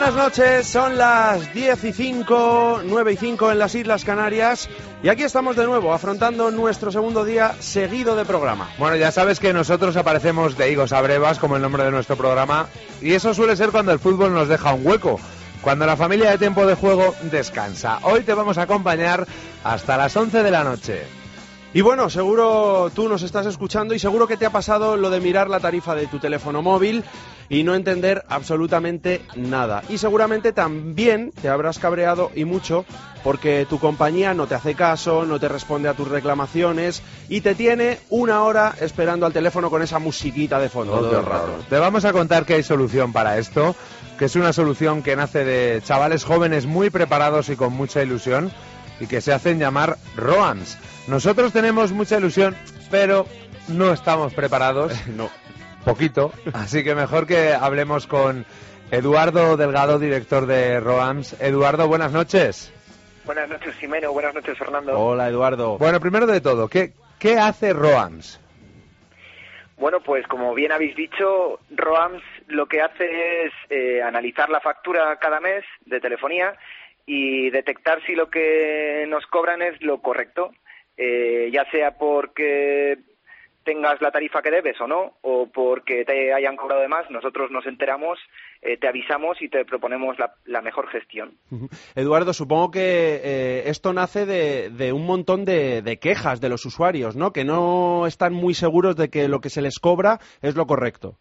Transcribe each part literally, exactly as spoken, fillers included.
buenas noches, son las diez y cinco, nueve y cinco en las Islas Canarias y aquí estamos de nuevo afrontando nuestro segundo día seguido de programa. Bueno, ya sabes que nosotros aparecemos de higos a brevas, como el nombre de nuestro programa, y eso suele ser cuando el fútbol nos deja un hueco, cuando la familia de Tiempo de Juego descansa. Hoy te vamos a acompañar hasta las once de la noche. Y bueno, seguro tú nos estás escuchando y seguro que te ha pasado lo de mirar la tarifa de tu teléfono móvil y no entender absolutamente nada. Y seguramente también te habrás cabreado y mucho porque tu compañía no te hace caso, no te responde a tus reclamaciones y te tiene una hora esperando al teléfono con esa musiquita de fondo todo el rato. Te vamos a contar que hay solución para esto, que es una solución que nace de chavales jóvenes muy preparados y con mucha ilusión y que se hacen llamar ROAMs. Nosotros tenemos mucha ilusión, pero no estamos preparados. No. Poquito. Así que mejor que hablemos con Eduardo Delgado, director de ROAMs. Eduardo, buenas noches. Buenas noches, Jimeno. Buenas noches, Fernando. Hola, Eduardo. Bueno, primero de todo, ¿qué, qué hace ROAMs? Bueno, pues como bien habéis dicho, ROAMs lo que hace es eh, analizar la factura cada mes de telefonía y detectar si lo que nos cobran es lo correcto, eh, ya sea porque tengas la tarifa que debes o no, o porque te hayan cobrado de más. Nosotros nos enteramos, eh, te avisamos y te proponemos la, la mejor gestión. Eduardo, supongo que eh, esto nace de, de un montón de, de quejas de los usuarios, ¿no? Que no están muy seguros de que lo que se les cobra es lo correcto.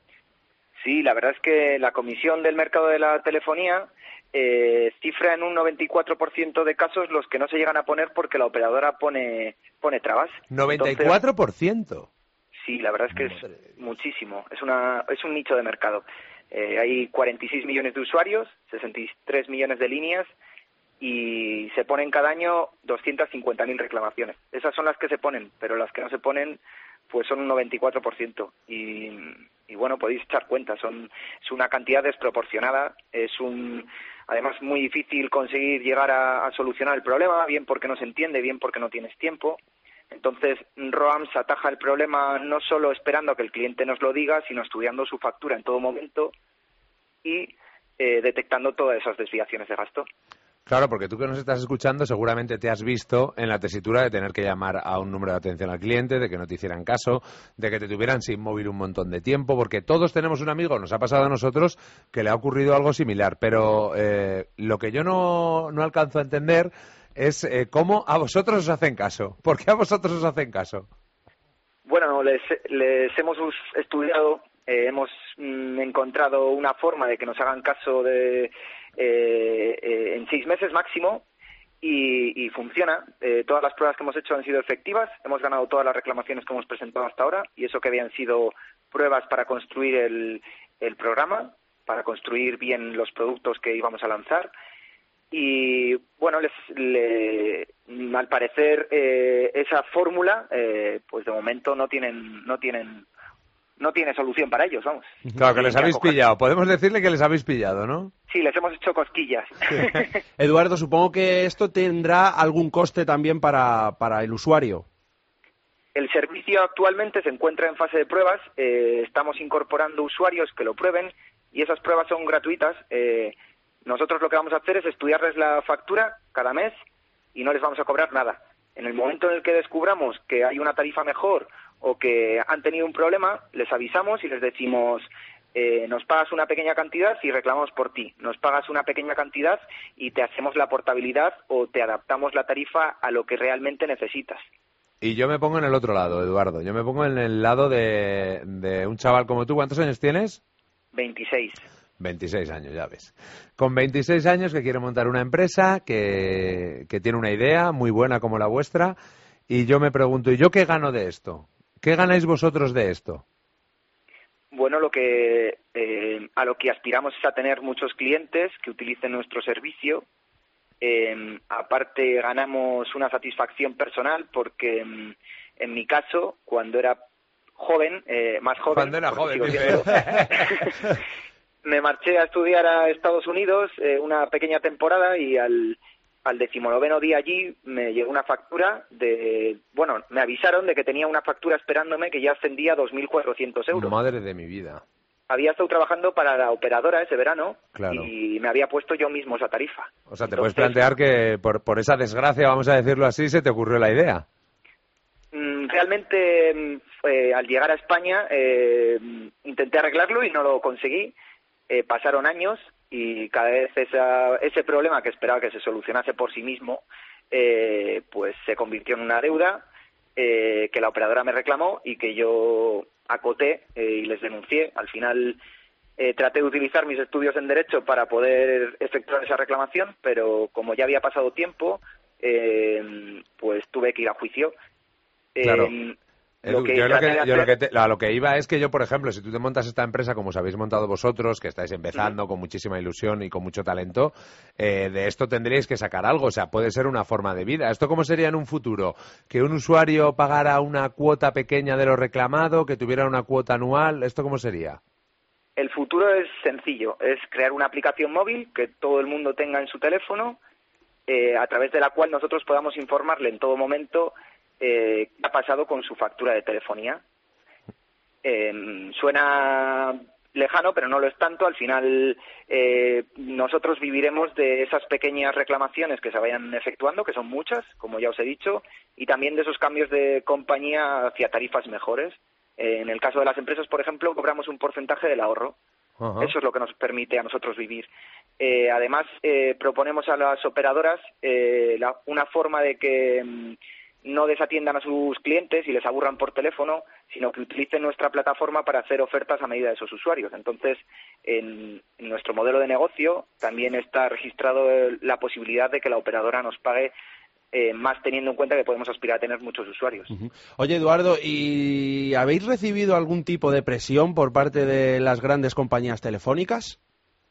Sí, la verdad es que la Comisión del Mercado de la Telefonía Eh, cifra en un noventa y cuatro por ciento de casos los que no se llegan a poner porque la operadora pone pone trabas. ¿noventa y cuatro por ciento? Entonces, sí, la verdad es que es muchísimo. Es una es un nicho de mercado. Eh, hay cuarenta y seis millones de usuarios, sesenta y tres millones de líneas y se ponen cada año doscientas cincuenta mil reclamaciones. Esas son las que se ponen, pero las que no se ponen pues son un noventa y cuatro por ciento. Y, y bueno, podéis echar cuenta, son es una cantidad desproporcionada, es un además muy difícil conseguir llegar a, a solucionar el problema, bien porque no se entiende, bien porque no tienes tiempo. Entonces, ROAMs ataja el problema no solo esperando a que el cliente nos lo diga, sino estudiando su factura en todo momento y eh, detectando todas esas desviaciones de gasto. Claro, porque tú que nos estás escuchando seguramente te has visto en la tesitura de tener que llamar a un número de atención al cliente, de que no te hicieran caso, de que te tuvieran sin móvil un montón de tiempo, porque todos tenemos un amigo, nos ha pasado a nosotros, que le ha ocurrido algo similar. Pero eh, lo que yo no, no alcanzo a entender es eh, cómo a vosotros os hacen caso. ¿Por qué a vosotros os hacen caso? Bueno, les, les hemos estudiado, eh, hemos mm, encontrado una forma de que nos hagan caso de... Eh, eh, en seis meses máximo y, y funciona. Eh, todas las pruebas que hemos hecho han sido efectivas, hemos ganado todas las reclamaciones que hemos presentado hasta ahora y eso que habían sido pruebas para construir el, el programa, para construir bien los productos que íbamos a lanzar y bueno, les, le, al parecer eh, esa fórmula eh, pues de momento no tienen no tienen no tiene solución para ellos, vamos. Claro, que les habéis pillado. Podemos decirle que les habéis pillado, ¿no? Sí, les hemos hecho cosquillas. Eduardo, supongo que esto tendrá algún coste también para, para el usuario. El servicio actualmente se encuentra en fase de pruebas. Eh, estamos incorporando usuarios que lo prueben y esas pruebas son gratuitas. Eh, nosotros lo que vamos a hacer es estudiarles la factura cada mes y no les vamos a cobrar nada. En el momento en el que descubramos que hay una tarifa mejor o que han tenido un problema, les avisamos y les decimos eh, nos pagas una pequeña cantidad y reclamamos por ti, nos pagas una pequeña cantidad y te hacemos la portabilidad o te adaptamos la tarifa a lo que realmente necesitas. Y yo me pongo en el otro lado, Eduardo, yo me pongo en el lado de, de un chaval como tú. ¿Cuántos años tienes? veintiséis. veintiséis años, ya ves. Con veintiséis años que quiere montar una empresa, que, que tiene una idea muy buena como la vuestra, y yo me pregunto, ¿y yo qué gano de esto? ¿Qué ganáis vosotros de esto? Bueno, lo que eh, a lo que aspiramos es a tener muchos clientes que utilicen nuestro servicio. Eh, aparte ganamos una satisfacción personal porque en, en mi caso, cuando era joven, eh, más joven... Cuando era joven, siendo, me marché a estudiar a Estados Unidos eh, una pequeña temporada y al... al decimonoveno día allí me llegó una factura de... Bueno, me avisaron de que tenía una factura esperándome que ya ascendía a dos mil cuatrocientos euros. Madre de mi vida. había estado trabajando para la operadora ese verano, claro, y me había puesto yo mismo esa tarifa. O sea, te Entonces, puedes plantear que por, por esa desgracia, vamos a decirlo así, se te ocurrió la idea. Realmente, eh, al llegar a España, eh, intenté arreglarlo y no lo conseguí. Eh, pasaron años y cada vez esa, ese problema que esperaba que se solucionase por sí mismo, eh, pues se convirtió en una deuda eh, que la operadora me reclamó y que yo acoté eh, y les denuncié. Al final eh, traté de utilizar mis estudios en Derecho para poder efectuar esa reclamación, pero como ya había pasado tiempo, eh, pues tuve que ir a juicio. Claro. Eh, Edu, lo que yo lo que, hacer... yo lo que te, a lo que iba es que yo, por ejemplo, si tú te montas esta empresa como os habéis montado vosotros, que estáis empezando, uh-huh, con muchísima ilusión y con mucho talento, eh, de esto tendríais que sacar algo, o sea, puede ser una forma de vida. ¿Esto cómo sería en un futuro? ¿Que un usuario pagara una cuota pequeña de lo reclamado, que tuviera una cuota anual? ¿Esto cómo sería? El futuro es sencillo, es crear una aplicación móvil que todo el mundo tenga en su teléfono, eh, a través de la cual nosotros podamos informarle en todo momento Eh, qué ha pasado con su factura de telefonía. Eh, suena lejano, pero no lo es tanto. Al final, eh, nosotros viviremos de esas pequeñas reclamaciones que se vayan efectuando, que son muchas, como ya os he dicho, y también de esos cambios de compañía hacia tarifas mejores. Eh, en el caso de las empresas, por ejemplo, cobramos un porcentaje del ahorro. Uh-huh. Eso es lo que nos permite a nosotros vivir. Eh, además, eh, proponemos a las operadoras eh, la, una forma de que mm, no desatiendan a sus clientes y les aburran por teléfono, sino que utilicen nuestra plataforma para hacer ofertas a medida de esos usuarios. Entonces, en, en nuestro modelo de negocio también está registrado el, la posibilidad de que la operadora nos pague eh, más, teniendo en cuenta que podemos aspirar a tener muchos usuarios. Uh-huh. Oye, Eduardo, ¿y habéis recibido algún tipo de presión por parte de las grandes compañías telefónicas?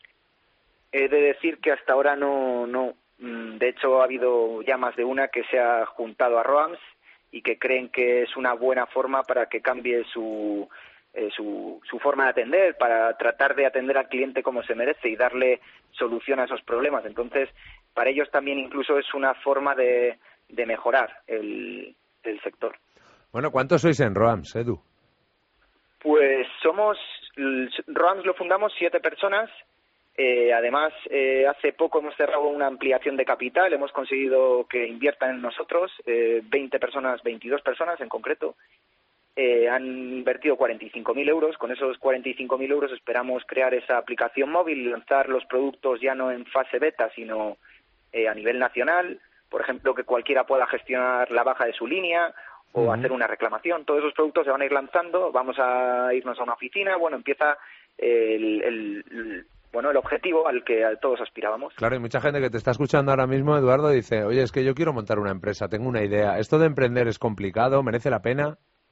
He de decir que hasta ahora no... no. De hecho, ha habido ya más de una que se ha juntado a Roams y que creen que es una buena forma para que cambie su, eh, su, su forma de atender, para tratar de atender al cliente como se merece y darle solución a esos problemas. Entonces, para ellos también incluso es una forma de, de mejorar el, el sector. Bueno, ¿cuántos sois en Roams, Edu? Pues somos, Roams lo fundamos siete personas. Eh, además, eh, hace poco hemos cerrado una ampliación de capital, hemos conseguido que inviertan en nosotros, eh, veinte personas, veintidós personas en concreto, eh, han invertido cuarenta y cinco mil euros, con esos cuarenta y cinco mil euros esperamos crear esa aplicación móvil y lanzar los productos ya no en fase beta, sino eh, a nivel nacional, por ejemplo, que cualquiera pueda gestionar la baja de su línea o uh-huh. hacer una reclamación. Todos esos productos se van a ir lanzando, vamos a irnos a una oficina, bueno, empieza el... el, el bueno, el objetivo al que todos aspirábamos. Claro, hay mucha gente que te está escuchando ahora mismo, Eduardo, dice, oye, es que yo quiero montar una empresa, tengo una idea. ¿Esto de emprender es complicado? ¿Merece la pena?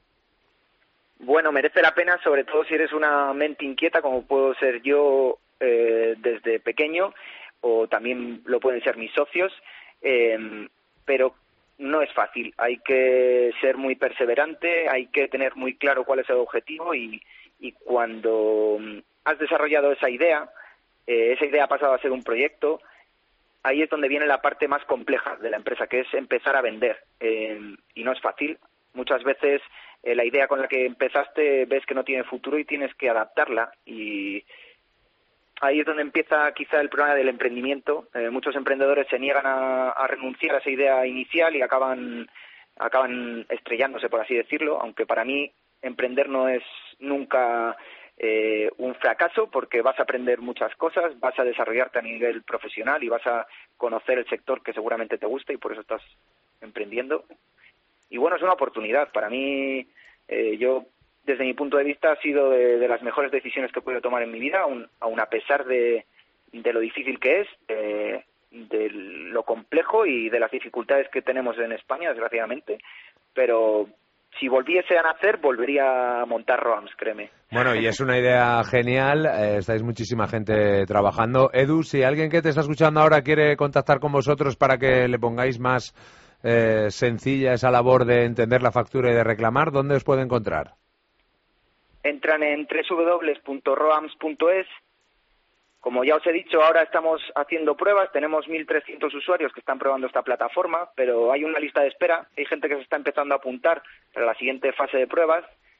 Bueno, merece la pena, sobre todo si eres una mente inquieta, como puedo ser yo eh, desde pequeño, o también lo pueden ser mis socios, eh, pero no es fácil. Hay que ser muy perseverante, hay que tener muy claro cuál es el objetivo y, y cuando has desarrollado esa idea, Eh, esa idea ha pasado a ser un proyecto, ahí es donde viene la parte más compleja de la empresa, que es empezar a vender. Eh, y no es fácil. Muchas veces eh, la idea con la que empezaste ves que no tiene futuro y tienes que adaptarla. Y ahí es donde empieza quizá el problema del emprendimiento. Eh, muchos emprendedores se niegan a, a renunciar a esa idea inicial y acaban, acaban estrellándose, por así decirlo, aunque para mí emprender no es nunca... Eh, un fracaso, porque vas a aprender muchas cosas, vas a desarrollarte a nivel profesional y vas a conocer el sector que seguramente te gusta y por eso estás emprendiendo. Y bueno, es una oportunidad. Para mí, eh, yo, desde mi punto de vista, ha sido de, de las mejores decisiones que he podido tomar en mi vida, aun, aun a pesar de, de lo difícil que es, eh, de lo complejo y de las dificultades que tenemos en España, desgraciadamente, pero... si volviese a nacer, volvería a montar Roams, créeme. Bueno, y es una idea genial, eh, estáis muchísima gente trabajando. Edu, si alguien que te está escuchando ahora quiere contactar con vosotros para que le pongáis más eh, sencilla esa labor de entender la factura y de reclamar, ¿dónde os puede encontrar? Entran en doble u doble u doble u punto roams punto es. Como ya os he dicho, ahora estamos haciendo pruebas, tenemos mil trescientos usuarios que están probando esta plataforma, pero hay una lista de espera, hay gente que se está empezando a apuntar para la siguiente fase de pruebas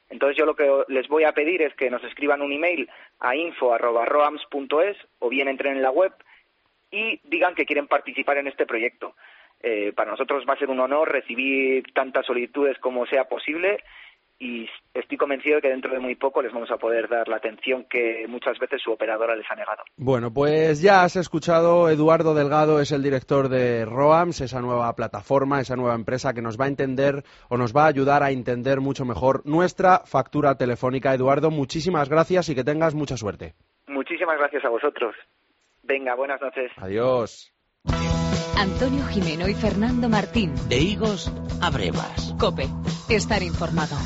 Entonces yo lo que les voy a pedir es que nos escriban un email a info arroba roams punto es o bien entren en la web y digan que quieren participar en este proyecto. Eh, para nosotros va a ser un honor recibir tantas solicitudes como sea posible y estoy convencido de que dentro de muy poco les vamos a poder dar la atención que muchas veces su operadora les ha negado. Bueno, pues ya has escuchado, Eduardo Delgado es el director de Roams, esa nueva plataforma, esa nueva empresa que nos va a entender o nos va a ayudar a entender mucho mejor nuestra factura telefónica. Eduardo, muchísimas gracias y que tengas mucha suerte. Muchísimas gracias a vosotros. Venga, buenas noches. Adiós. Antonio Jimeno y Fernando Martín. De higos a brevas. COPE. Estar informado.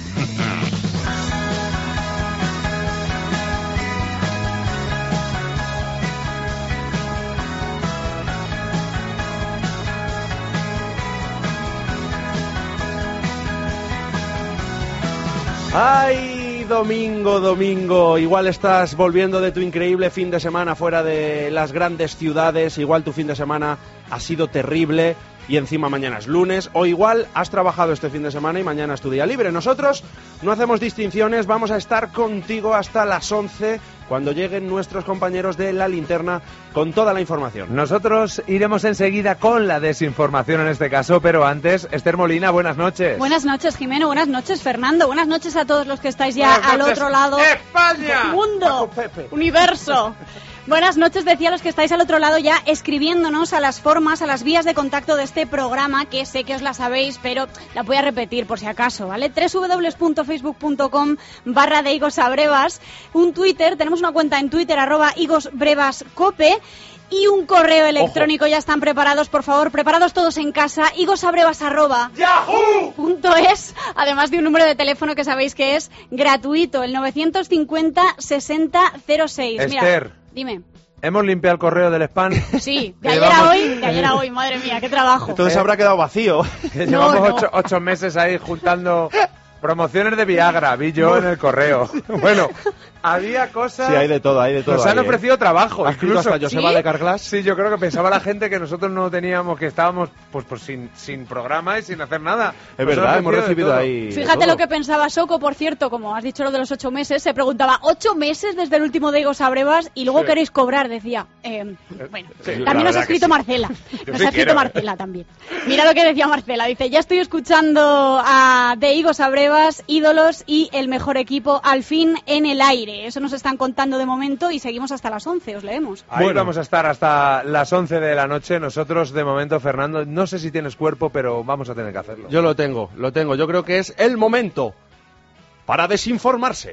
¡Ay, domingo, domingo! Igual estás volviendo de tu increíble fin de semana fuera de las grandes ciudades, igual tu fin de semana ha sido terrible y encima mañana es lunes, o igual has trabajado este fin de semana y mañana es tu día libre. Nosotros no hacemos distinciones, vamos a estar contigo hasta las once cuando lleguen nuestros compañeros de La Linterna con toda la información. Nosotros iremos enseguida con la desinformación en este caso, pero antes, Esther Molina, buenas noches. Buenas noches, Jimeno, buenas noches, Fernando, buenas noches a todos los que estáis ya Buenas al noches, otro lado. ¡España! ¡Mundo! ¡Universo! Buenas noches, decía los que estáis al otro lado ya escribiéndonos a las formas, a las vías de contacto de este programa, que sé que os la sabéis, pero la voy a repetir por si acaso, ¿vale? doble u doble u doble u punto facebook punto com barra de Higos a Brevas, un Twitter, tenemos una cuenta en Twitter, arroba Higos Brevas Cope, y un correo electrónico. Ojo. Ya están preparados, por favor, preparados todos en casa, higosabrevas arroba yahoo punto es, además de un número de teléfono que sabéis que es gratuito, el novecientos cincuenta sesenta cero seis. Esther. Mira, dime. ¿Hemos limpiado el correo del spam? Sí, de ayer a hoy, de ayer a hoy, madre mía, qué trabajo. Entonces habrá quedado vacío. No, Llevamos no. Ocho, ocho meses ahí juntando promociones de Viagra, vi yo en el correo. Bueno, había cosas... Sí, hay de todo, hay de todo. Nos han ahí, ofrecido ¿eh? trabajo. ¿Has escrito hasta Joseba ¿Sí? de Carglass? Sí, yo creo que pensaba la gente que nosotros no teníamos, que estábamos pues, pues sin, sin programa y sin hacer nada. Es Nos verdad, han hemos ofrecido recibido de todo. ahí... Fíjate lo que pensaba Soco, por cierto, como has dicho lo de los ocho meses, se preguntaba, ¿ocho meses desde el último de Higos a Brevas y luego Sí. queréis cobrar? Decía. Eh, bueno, Sí, la también nos ha verdad que escrito sí. Marcela. Yo Nos sí ha escrito quiero. Marcela también. Mira lo que decía Marcela, dice, ya estoy escuchando a de Higos a Brevas, ídolos y el mejor equipo al fin en el aire. Eso nos están contando de momento y seguimos hasta las once, os leemos. Ahí Bueno. vamos a estar hasta las once de la noche. Nosotros, de momento, Fernando, no sé si tienes cuerpo, pero vamos a tener que hacerlo. Yo lo tengo, lo tengo. Yo creo que es el momento para desinformarse.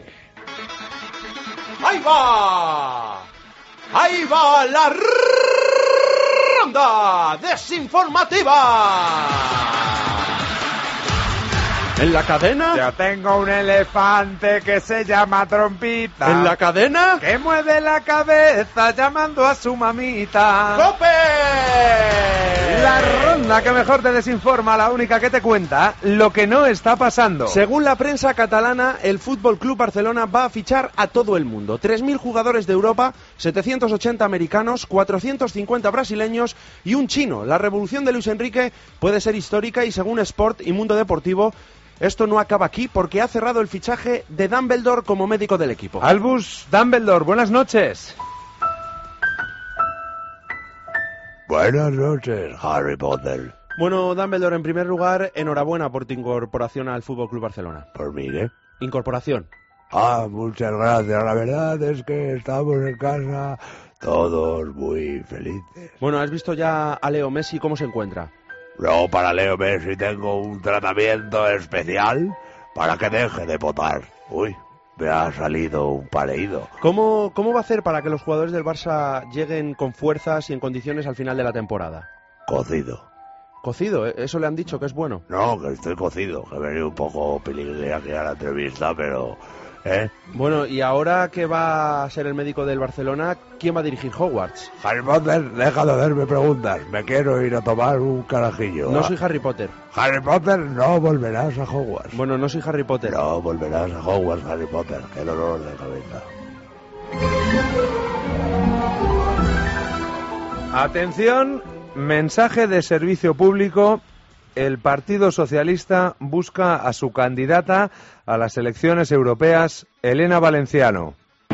¡Ahí va! ¡Ahí va la ronda desinformativa! En la cadena, Yo tengo un elefante que se llama Trompita. en la cadena, Que mueve la cabeza llamando a su mamita. ¡Cope! La ronda que mejor te desinforma, la única que te cuenta lo que no está pasando. Según la prensa catalana, el Fútbol Club Barcelona va a fichar a todo el mundo. tres mil jugadores de Europa, setecientos ochenta americanos, cuatrocientos cincuenta brasileños y un chino. La revolución de Luis Enrique puede ser histórica y según Sport y Mundo Deportivo, esto no acaba aquí porque ha cerrado el fichaje de Dumbledore como médico del equipo. Albus Dumbledore, buenas noches. Buenas noches, Harry Potter. Bueno, Dumbledore, en primer lugar, enhorabuena por tu incorporación al Fútbol Club Barcelona. Por mí, ¿eh? Incorporación. Ah, muchas gracias. La verdad es que estamos en casa todos muy felices. Bueno, ¿has visto ya a Leo Messi cómo se encuentra? Luego para Leo Messi tengo un tratamiento especial para que deje de potar. Uy, me ha salido un pareído. ¿Cómo, ¿Cómo va a hacer para que los jugadores del Barça lleguen con fuerzas y en condiciones al final de la temporada? Cocido. Cocido, ¿eh? Eso le han dicho que es bueno. No, que estoy cocido, que he venido un poco peligré aquí a la entrevista, pero... ¿Eh? Bueno, y ahora que va a ser el médico del Barcelona, ¿quién va a dirigir Hogwarts? Harry Potter, deja de hacerme preguntas. Me quiero ir a tomar un carajillo. No Ah, soy Harry Potter. Harry Potter, no volverás a Hogwarts. Bueno, no soy Harry Potter. No volverás a Hogwarts, Harry Potter. Qué dolor de cabeza. Atención, mensaje de servicio público el Partido Socialista busca a su candidata a las elecciones europeas, Elena Valenciano.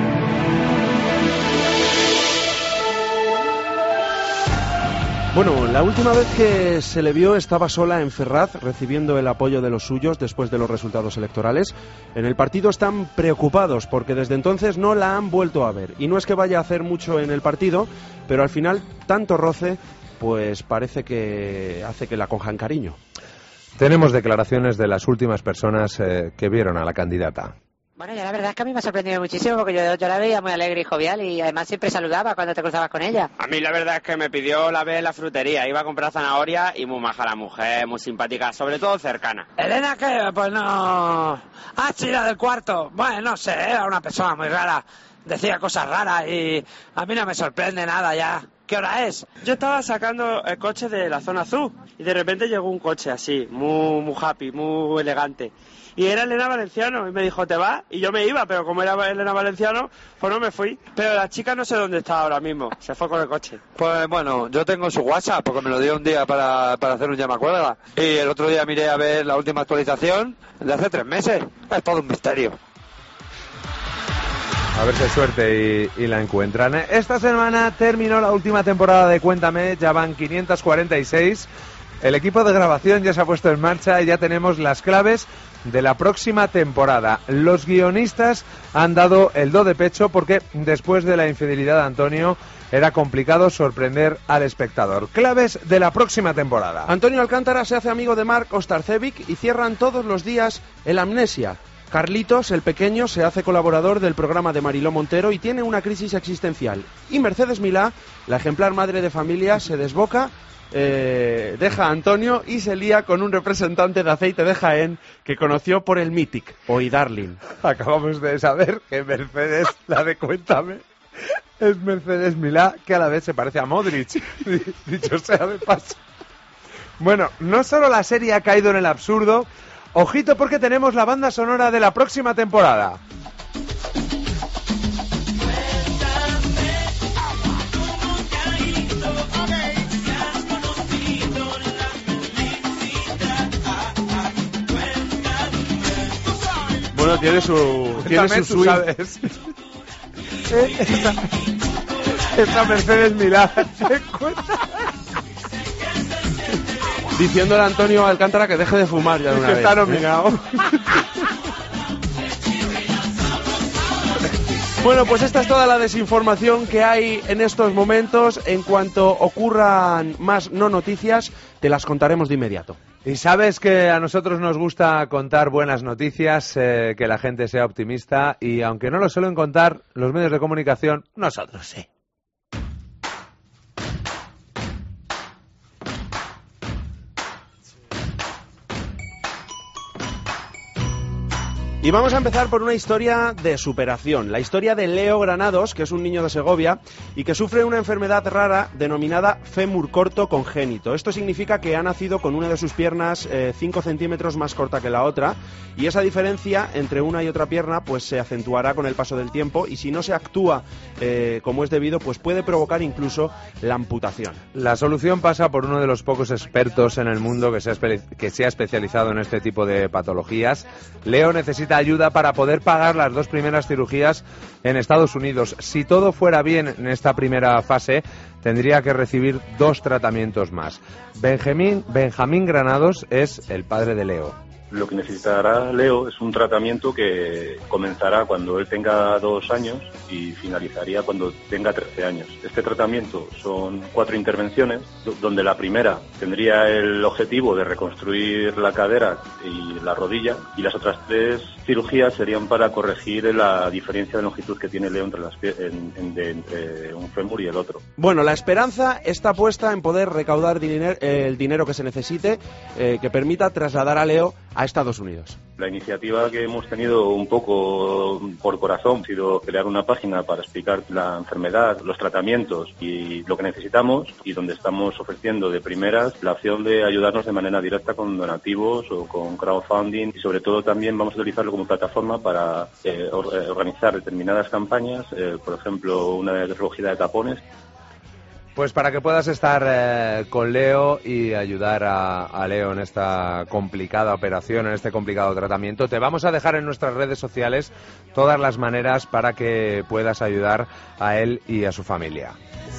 Bueno, la última vez que se le vio estaba sola en Ferraz, recibiendo el apoyo de los suyos después de los resultados electorales. En el partido están preocupados porque desde entonces no la han vuelto a ver. Y no es que vaya a hacer mucho en el partido, pero al final tanto roce, pues parece que hace que la cojan cariño. Tenemos declaraciones de las últimas personas eh, que vieron a la candidata. Bueno, yo la verdad es que a mí me ha sorprendido muchísimo porque yo, yo la veía muy alegre y jovial y además siempre saludaba cuando te cruzabas con ella. A mí la verdad es que me pidió la vez en la frutería, iba a comprar zanahoria y muy maja la mujer, muy simpática, sobre todo cercana. ¿Elena qué? Pues no... Ah, chila del cuarto. Bueno, no sé, era una persona muy rara, decía cosas raras y a mí no me sorprende nada ya. ¿Qué hora es? Yo estaba sacando el coche de la zona azul y de repente llegó un coche así, muy, muy happy, muy elegante. Y era Elena Valenciano y me dijo, ¿te vas? Y yo me iba, pero como era Elena Valenciano, pues no me fui. Pero la chica no sé dónde está ahora mismo, se fue con el coche. Pues bueno, yo tengo su WhatsApp porque me lo dio un día para, para hacer un llamacuelga. Y el otro día miré a ver la última actualización de hace tres meses. Es todo un misterio. A ver si hay suerte y, y la encuentran. Esta semana terminó la última temporada de Cuéntame, ya van quinientas cuarenta y seis. El equipo de grabación ya se ha puesto en marcha y ya tenemos las claves de la próxima temporada. Los guionistas han dado el do de pecho porque después de la infidelidad de Antonio era complicado sorprender al espectador. Claves de la próxima temporada. Antonio Alcántara se hace amigo de Mark Ostarcevic y cierran todos los días el Amnesia. Carlitos, el pequeño, se hace colaborador del programa de Mariló Montero y tiene una crisis existencial. Y Mercedes Milá, la ejemplar madre de familia, se desboca, eh, deja a Antonio y se lía con un representante de aceite de Jaén que conoció por el Mythic, hoy Darling. Acabamos de saber que Mercedes, la de Cuéntame, es Mercedes Milá, que a la vez se parece a Modric, dicho sea de paso. Bueno, no solo la serie ha caído en el absurdo. Ojito porque tenemos la banda sonora de la próxima temporada. Bueno, tiene su tiene su swing. Sabes. esa, esa Mercedes Milá. Diciéndole a Antonio Alcántara que deje de fumar ya de una que vez. Está nominado. Bueno, pues esta es toda la desinformación que hay en estos momentos. En cuanto ocurran más no noticias, te las contaremos de inmediato. Y sabes que a nosotros nos gusta contar buenas noticias, eh, que la gente sea optimista, y aunque no lo suelen contar los medios de comunicación, nosotros sí. Y vamos a empezar por una historia de superación, la historia de Leo Granados, que es un niño de Segovia y que sufre una enfermedad rara denominada fémur corto congénito. Esto significa que ha nacido con una de sus piernas cinco eh, centímetros más corta que la otra, y esa diferencia entre una y otra pierna pues se acentuará con el paso del tiempo, y si no se actúa eh, como es debido, pues puede provocar incluso la amputación. La solución pasa por uno de los pocos expertos en el mundo que se ha, espe- que se ha especializado en este tipo de patologías. Leo necesita ayuda para poder pagar las dos primeras cirugías en Estados Unidos. Si todo fuera bien en esta primera fase, tendría que recibir dos tratamientos más. Benjamín, Benjamín Granados es el padre de Leo. Lo que necesitará Leo es un tratamiento que comenzará cuando él tenga dos años y finalizaría cuando tenga trece años. Este tratamiento son cuatro intervenciones, donde la primera tendría el objetivo de reconstruir la cadera y la rodilla, y las otras tres cirugías serían para corregir la diferencia de longitud que tiene Leo entre, las, en, en, de, entre un fémur y el otro. Bueno, la esperanza está puesta en poder recaudar diner, eh, el dinero que se necesite, eh, que permita trasladar a Leo a Estados Unidos. La iniciativa que hemos tenido un poco por corazón ha sido crear una página para explicar la enfermedad, los tratamientos y lo que necesitamos, y donde estamos ofreciendo de primeras la opción de ayudarnos de manera directa con donativos o con crowdfunding, y sobre todo también vamos a utilizarlo como plataforma para eh, organizar determinadas campañas, eh, por ejemplo una de recogida de tapones. Pues para que puedas estar eh, con Leo y ayudar a, a Leo en esta complicada operación, en este complicado tratamiento, te vamos a dejar en nuestras redes sociales todas las maneras para que puedas ayudar a él y a su familia.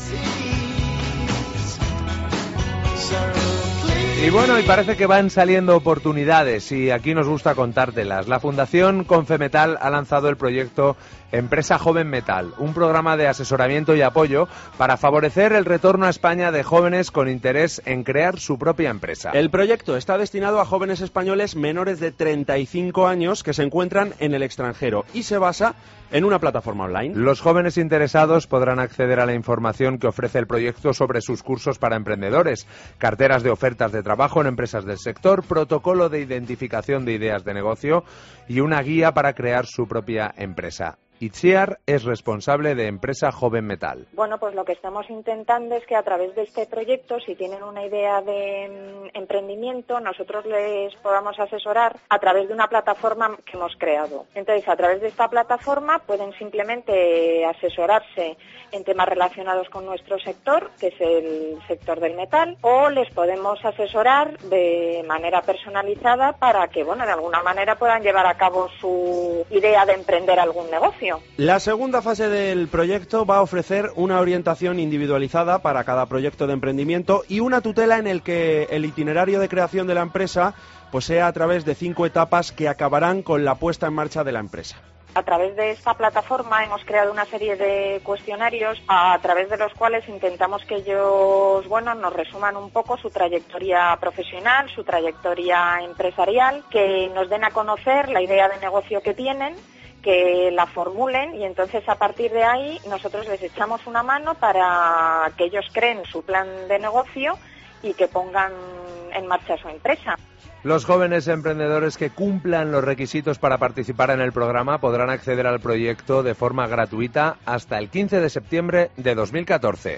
Y bueno, y parece que van saliendo oportunidades y aquí nos gusta contártelas. La Fundación Confemetal ha lanzado el proyecto Empresa Joven Metal, un programa de asesoramiento y apoyo para favorecer el retorno a España de jóvenes con interés en crear su propia empresa. El proyecto está destinado a jóvenes españoles menores de treinta y cinco años que se encuentran en el extranjero y se basa en una plataforma online. Los jóvenes interesados podrán acceder a la información que ofrece el proyecto sobre sus cursos para emprendedores, carteras de ofertas de trabajo en empresas del sector, protocolo de identificación de ideas de negocio y una guía para crear su propia empresa. Itziar es responsable de Empresa Joven Metal. Bueno, pues lo que estamos intentando es que a través de este proyecto, si tienen una idea de mm, emprendimiento, nosotros les podamos asesorar a través de una plataforma que hemos creado. Entonces, a través de esta plataforma pueden simplemente asesorarse en temas relacionados con nuestro sector, que es el sector del metal, o les podemos asesorar de manera personalizada para que, bueno, de alguna manera puedan llevar a cabo su idea de emprender algún negocio. La segunda fase del proyecto va a ofrecer una orientación individualizada para cada proyecto de emprendimiento y una tutela en el que el itinerario de creación de la empresa pues sea a través de cinco etapas que acabarán con la puesta en marcha de la empresa. A través de esta plataforma hemos creado una serie de cuestionarios a través de los cuales intentamos que ellos, bueno, nos resuman un poco su trayectoria profesional, su trayectoria empresarial, que nos den a conocer la idea de negocio que tienen, que la formulen y entonces a partir de ahí nosotros les echamos una mano para que ellos creen su plan de negocio y que pongan en marcha su empresa. Los jóvenes emprendedores que cumplan los requisitos para participar en el programa podrán acceder al proyecto de forma gratuita hasta el quince de septiembre de dos mil catorce.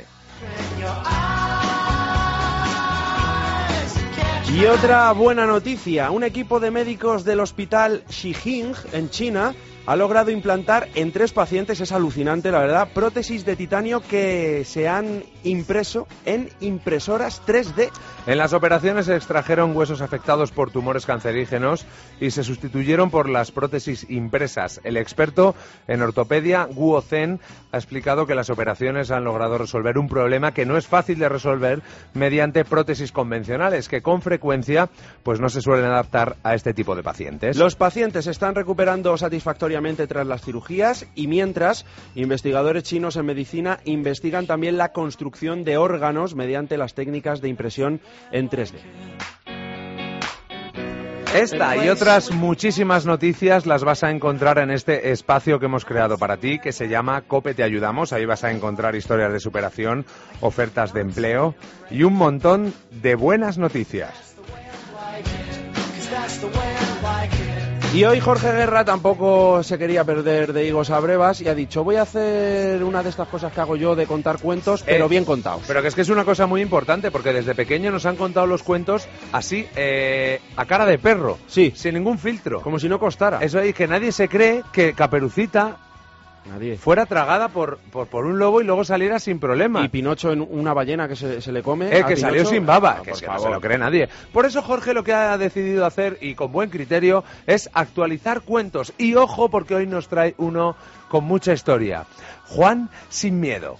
Y otra buena noticia, un equipo de médicos del hospital Xijing en China ha logrado implantar en tres pacientes, es alucinante la verdad, prótesis de titanio que se han impreso en impresoras tres D. En las operaciones se extrajeron huesos afectados por tumores cancerígenos y se sustituyeron por las prótesis impresas. El experto en ortopedia, Guo Zhen, ha explicado que las operaciones han logrado resolver un problema que no es fácil de resolver mediante prótesis convencionales, que con frecuencia pues no se suelen adaptar a este tipo de pacientes. Los pacientes están recuperando satisfactoriamente tras las cirugías y mientras, investigadores chinos en medicina investigan también la construcción de órganos mediante las técnicas de impresión en tres D. Esta y otras muchísimas noticias las vas a encontrar en este espacio que hemos creado para ti, que se llama COPE Te Ayudamos. Ahí vas a encontrar historias de superación, ofertas de empleo y un montón de buenas noticias. Y hoy Jorge Guerra tampoco se quería perder de higos a brevas y ha dicho, voy a hacer una de estas cosas que hago yo de contar cuentos, pero eh, bien contados. Pero que es que es una cosa muy importante, porque desde pequeño nos han contado los cuentos así, eh, a cara de perro, sí, sin ningún filtro. Como si no costara. Eso es que nadie se cree que Caperucita Nadie. fuera tragada por, por, por un lobo y luego saliera sin problema. Y Pinocho en una ballena que se, se le come. Eh, que Pinocho, salió sin baba, no, que es que favor. no se lo cree nadie. Por eso Jorge lo que ha decidido hacer, y con buen criterio, es actualizar cuentos. Y ojo, porque hoy nos trae uno con mucha historia. Juan sin miedo.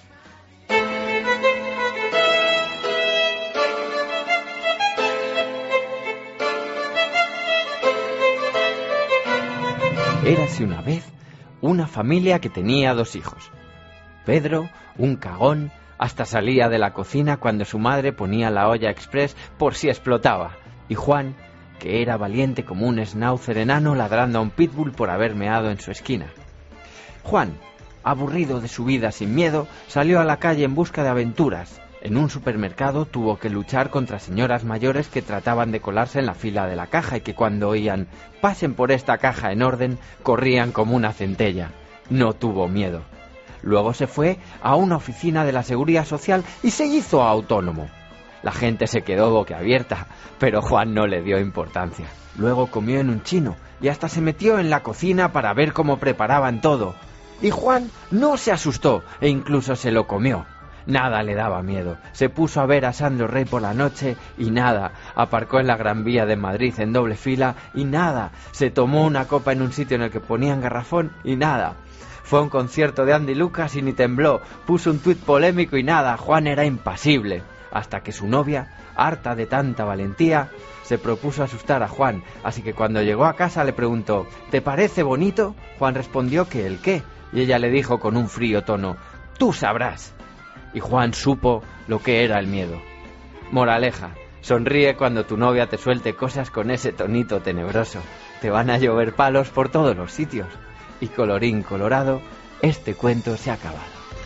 Érase una vez una familia que tenía dos hijos. Pedro, un cagón, hasta salía de la cocina cuando su madre ponía la olla express por si explotaba. Y Juan, que era valiente como un schnauzer enano ladrando a un pitbull por haber meado en su esquina. Juan, aburrido de su vida sin miedo, salió a la calle en busca de aventuras. En un supermercado tuvo que luchar contra señoras mayores que trataban de colarse en la fila de la caja y que cuando oían «pasen por esta caja en orden», corrían como una centella. No tuvo miedo. Luego se fue a una oficina de la Seguridad Social y se hizo autónomo. La gente se quedó boquiabierta, pero Juan no le dio importancia. Luego comió en un chino y hasta se metió en la cocina para ver cómo preparaban todo. Y Juan no se asustó e incluso se lo comió. Nada le daba miedo. Se puso a ver a Sandro Rey por la noche y nada. Aparcó en la Gran Vía de Madrid en doble fila y nada. Se tomó una copa en un sitio en el que ponían garrafón y nada. Fue a un concierto de Andy Lucas y ni tembló. Puso un tuit polémico y nada. Juan era impasible. Hasta que su novia, harta de tanta valentía, se propuso asustar a Juan. Así que cuando llegó a casa le preguntó: ¿te parece bonito? Juan respondió que el qué. Y ella le dijo con un frío tono: tú sabrás. Y Juan supo lo que era el miedo. Moraleja: sonríe cuando tu novia te suelte cosas con ese tonito tenebroso. Te van a llover palos por todos los sitios. Y colorín colorado, este cuento se ha acabado.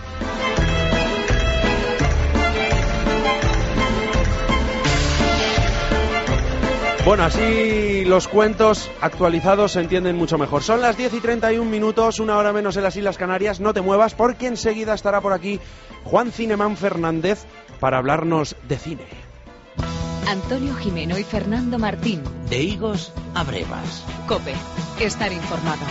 Bueno, así los cuentos actualizados se entienden mucho mejor. Son las diez y treinta y un minutos, una hora menos en las Islas Canarias. No te muevas porque enseguida estará por aquí Juan Cinemán Fernández para hablarnos de cine. Antonio Jimeno y Fernando Martín. De higos a brevas. COPE. Estar informado.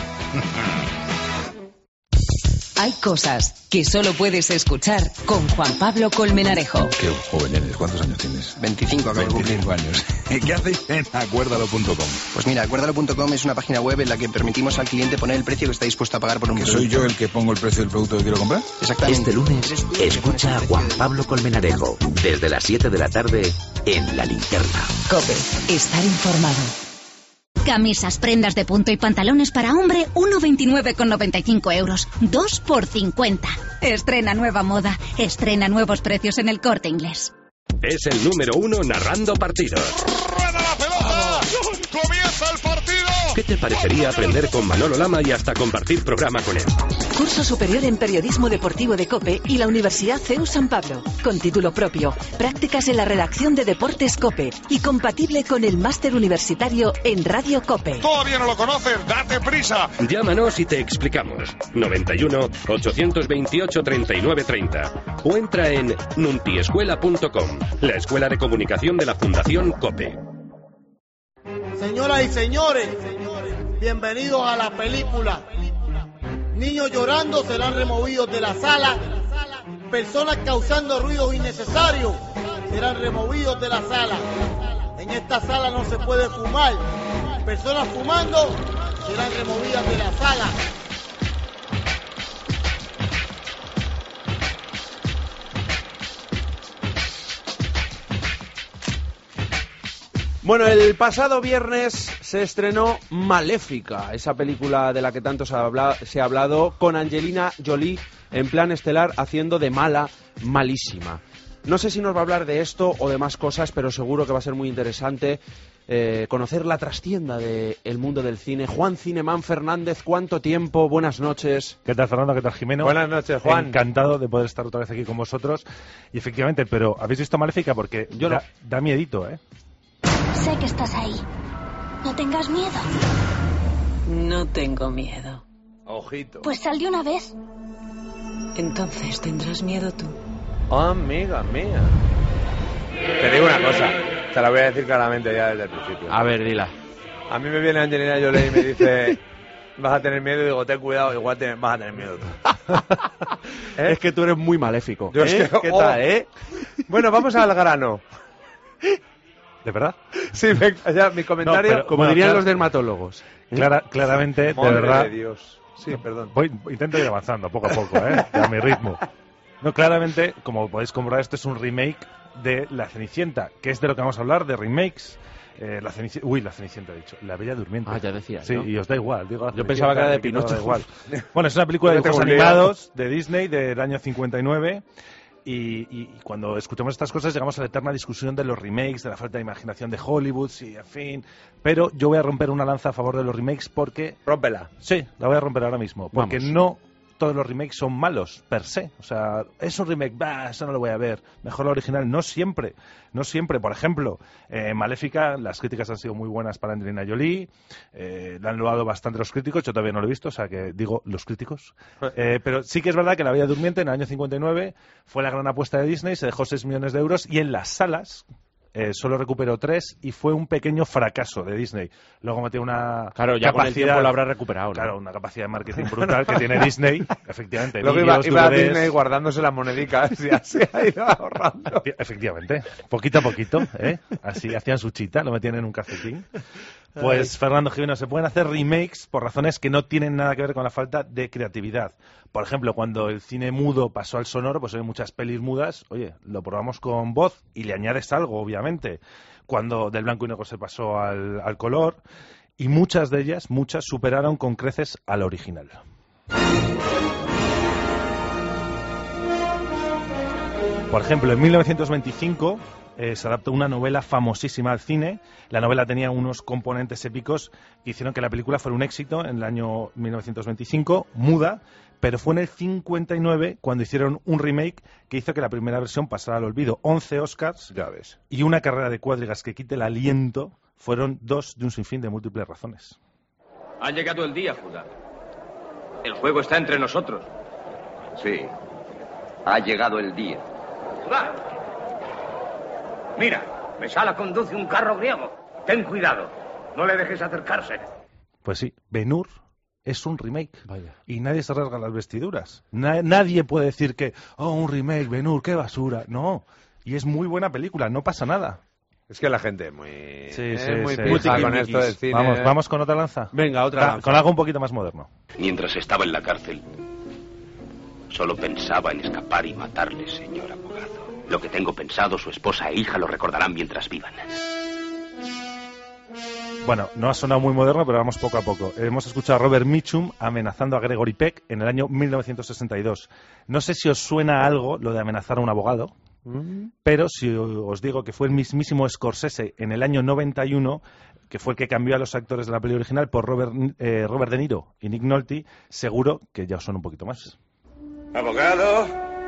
Hay cosas que solo puedes escuchar con Juan Pablo Colmenarejo. Qué joven eres, ¿cuántos años tienes? veinticinco, acabo de cumplir. veinticinco años. ¿Qué hacéis en acuérdalo punto com? Pues mira, acuérdalo punto com es una página web en la que permitimos al cliente poner el precio que está dispuesto a pagar por un ¿Que producto. soy yo el que pongo el precio del producto que quiero comprar? Exactamente. Este lunes, escucha a Juan Pablo Colmenarejo, desde las siete de la tarde, en La Linterna. COPE. Estar informado. Camisas, prendas de punto y pantalones para hombre, uno veintinueve con noventa y cinco euros. dos por cincuenta. Estrena nueva moda. Estrena nuevos precios en El Corte Inglés. Es el número uno narrando partidos. ¡Rueda la pelota! ¡Comienza el partido! ¿Qué te parecería aprender con Manolo Lama y hasta compartir programa con él? Curso superior en Periodismo Deportivo de COPE y la Universidad C E U San Pablo. Con título propio, prácticas en la redacción de Deportes COPE y compatible con el máster universitario en Radio COPE. ¿Todavía no lo conoces? ¡Date prisa! Llámanos y te explicamos. noventa y uno, ochocientos veintiocho, treinta y nueve treinta. O entra en nuntiescuela punto com, la escuela de comunicación de la Fundación COPE. Señoras y señores, bienvenidos a la película. Niños llorando serán removidos de la sala. Personas causando ruidos innecesarios serán removidos de la sala. En esta sala no se puede fumar. Personas fumando serán removidas de la sala. Bueno, el pasado viernes se estrenó Maléfica, esa película de la que tanto se ha hablado, se ha hablado con Angelina Jolie en plan estelar haciendo de mala, malísima. No sé si nos va a hablar de esto o de más cosas, pero seguro que va a ser muy interesante eh, conocer la trastienda del mundo del cine. Juan Cinemán Fernández, ¿cuánto tiempo? Buenas noches. ¿Qué tal, Fernando? ¿Qué tal, Jimeno? Buenas noches, Juan. Encantado de poder estar otra vez aquí con vosotros. Y efectivamente, pero ¿habéis visto Maléfica? Porque Yo da, no. da miedito, ¿eh? Sé que estás ahí. No tengas miedo. No tengo miedo. Ojito. Pues sal de una vez. Entonces tendrás miedo tú. Amiga mía. Te digo una cosa, te la voy a decir claramente ya desde el principio. A ver, dila. A mí me viene Angelina Jolie y me dice: vas a tener miedo, y digo, ten cuidado, igual te, vas a tener miedo tú. ¿Eh? Es que tú eres muy maléfico. Yo ¿Eh? es que, ¿Qué oh. tal, eh? Bueno, vamos al grano. ¿De verdad? Sí, venga, ya, mi comentario. No, pero, Como bueno, dirían claro, los dermatólogos. ¿Eh? Clara, claramente, Madre de verdad. de Dios. Sí, perdón. Voy, intento ir avanzando poco a poco, ¿eh? A mi ritmo. No, claramente, como podéis comprobar, esto es un remake de La Cenicienta, que es de lo que vamos a hablar, de remakes. Eh, la Cenici... Uy, La Cenicienta, he dicho. La Bella Durmiente. Ah, ya decía. Sí, ¿no? y os da igual. Digo, Yo pensaba que era de Pinocho. Da igual. Bueno, es una película de Yo tengo dibujos un lío. animados de Disney del año cincuenta y nueve. Y, y cuando escuchamos estas cosas llegamos a la eterna discusión de los remakes, de la falta de imaginación de Hollywood, y en fin. Pero yo voy a romper una lanza a favor de los remakes porque... Rómpela. Sí, la voy a romper ahora mismo. Porque Vamos. no todos los remakes son malos, per se. O sea, es un remake, bah, eso no lo voy a ver. Mejor la original, no siempre. No siempre. Por ejemplo, eh, Maléfica, las críticas han sido muy buenas para Angelina Jolie. Eh, la han loado bastante los críticos. Yo todavía no lo he visto, o sea que digo los críticos. Eh, pero sí que es verdad que La Bella Durmiente en el año cincuenta y nueve fue la gran apuesta de Disney, se dejó seis millones de euros y en las salas eh, solo recuperó tres y fue un pequeño fracaso de Disney. Luego metió una Claro, ya con el capacidad, tiempo lo habrá recuperado, ¿no? Claro, una capacidad de marketing brutal que tiene Disney, efectivamente. Luego iba, vídeos, iba a D V Ds. Disney guardándose las monedicas y así ha ido ahorrando. Efectivamente, poquito a poquito, ¿eh? Así hacían su chita, lo metían en un calcetín. Pues Fernando Jimeno, se pueden hacer remakes por razones que no tienen nada que ver con la falta de creatividad. Por ejemplo, cuando el cine mudo pasó al sonoro, pues hay muchas pelis mudas, oye, lo probamos con voz y le añades algo, obviamente. Cuando del blanco y negro se pasó al, al color, y muchas de ellas, muchas, superaron con creces al original. Por ejemplo, en mil novecientos veinticinco eh, se adaptó una novela famosísima al cine. La novela tenía unos componentes épicos que hicieron que la película fuera un éxito en el año mil novecientos veinticinco, muda, pero fue en el cincuenta y nueve cuando hicieron un remake que hizo que la primera versión pasara al olvido. once Oscars ya ves. Y una carrera de cuadrigas que quite el aliento fueron dos de un sinfín de múltiples razones. Ha llegado el día, Judá. El juego está entre nosotros. Sí, ha llegado el día. ¡Judá! Mira, Mesala conduce un carro griego. Ten cuidado. No le dejes acercarse. Pues sí, Ben-Hur es un remake. Vaya. Y nadie se rasga las vestiduras. Na- nadie puede decir que, oh, un remake, Ben-Hur, qué basura. No, y es muy buena película, no pasa nada. Es que la gente es muy, Sí, es sí, muy sí. pija con esto del cine. Vamos, vamos con otra lanza. Venga, otra Ah, lanza. Con algo un poquito más moderno. Mientras estaba en la cárcel, solo pensaba en escapar y matarle, señor abogado. Lo que tengo pensado, su esposa e hija lo recordarán mientras vivan. Bueno, no ha sonado muy moderno, pero vamos poco a poco. Hemos escuchado a Robert Mitchum amenazando a Gregory Peck en el año mil novecientos sesenta y dos. No sé si os suena algo lo de amenazar a un abogado, mm. pero si os digo que fue el mismísimo Scorsese en el año noventa y uno, que fue el que cambió a los actores de la peli original por Robert, eh, Robert De Niro y Nick Nolte, seguro que ya os suena un poquito más. Abogado.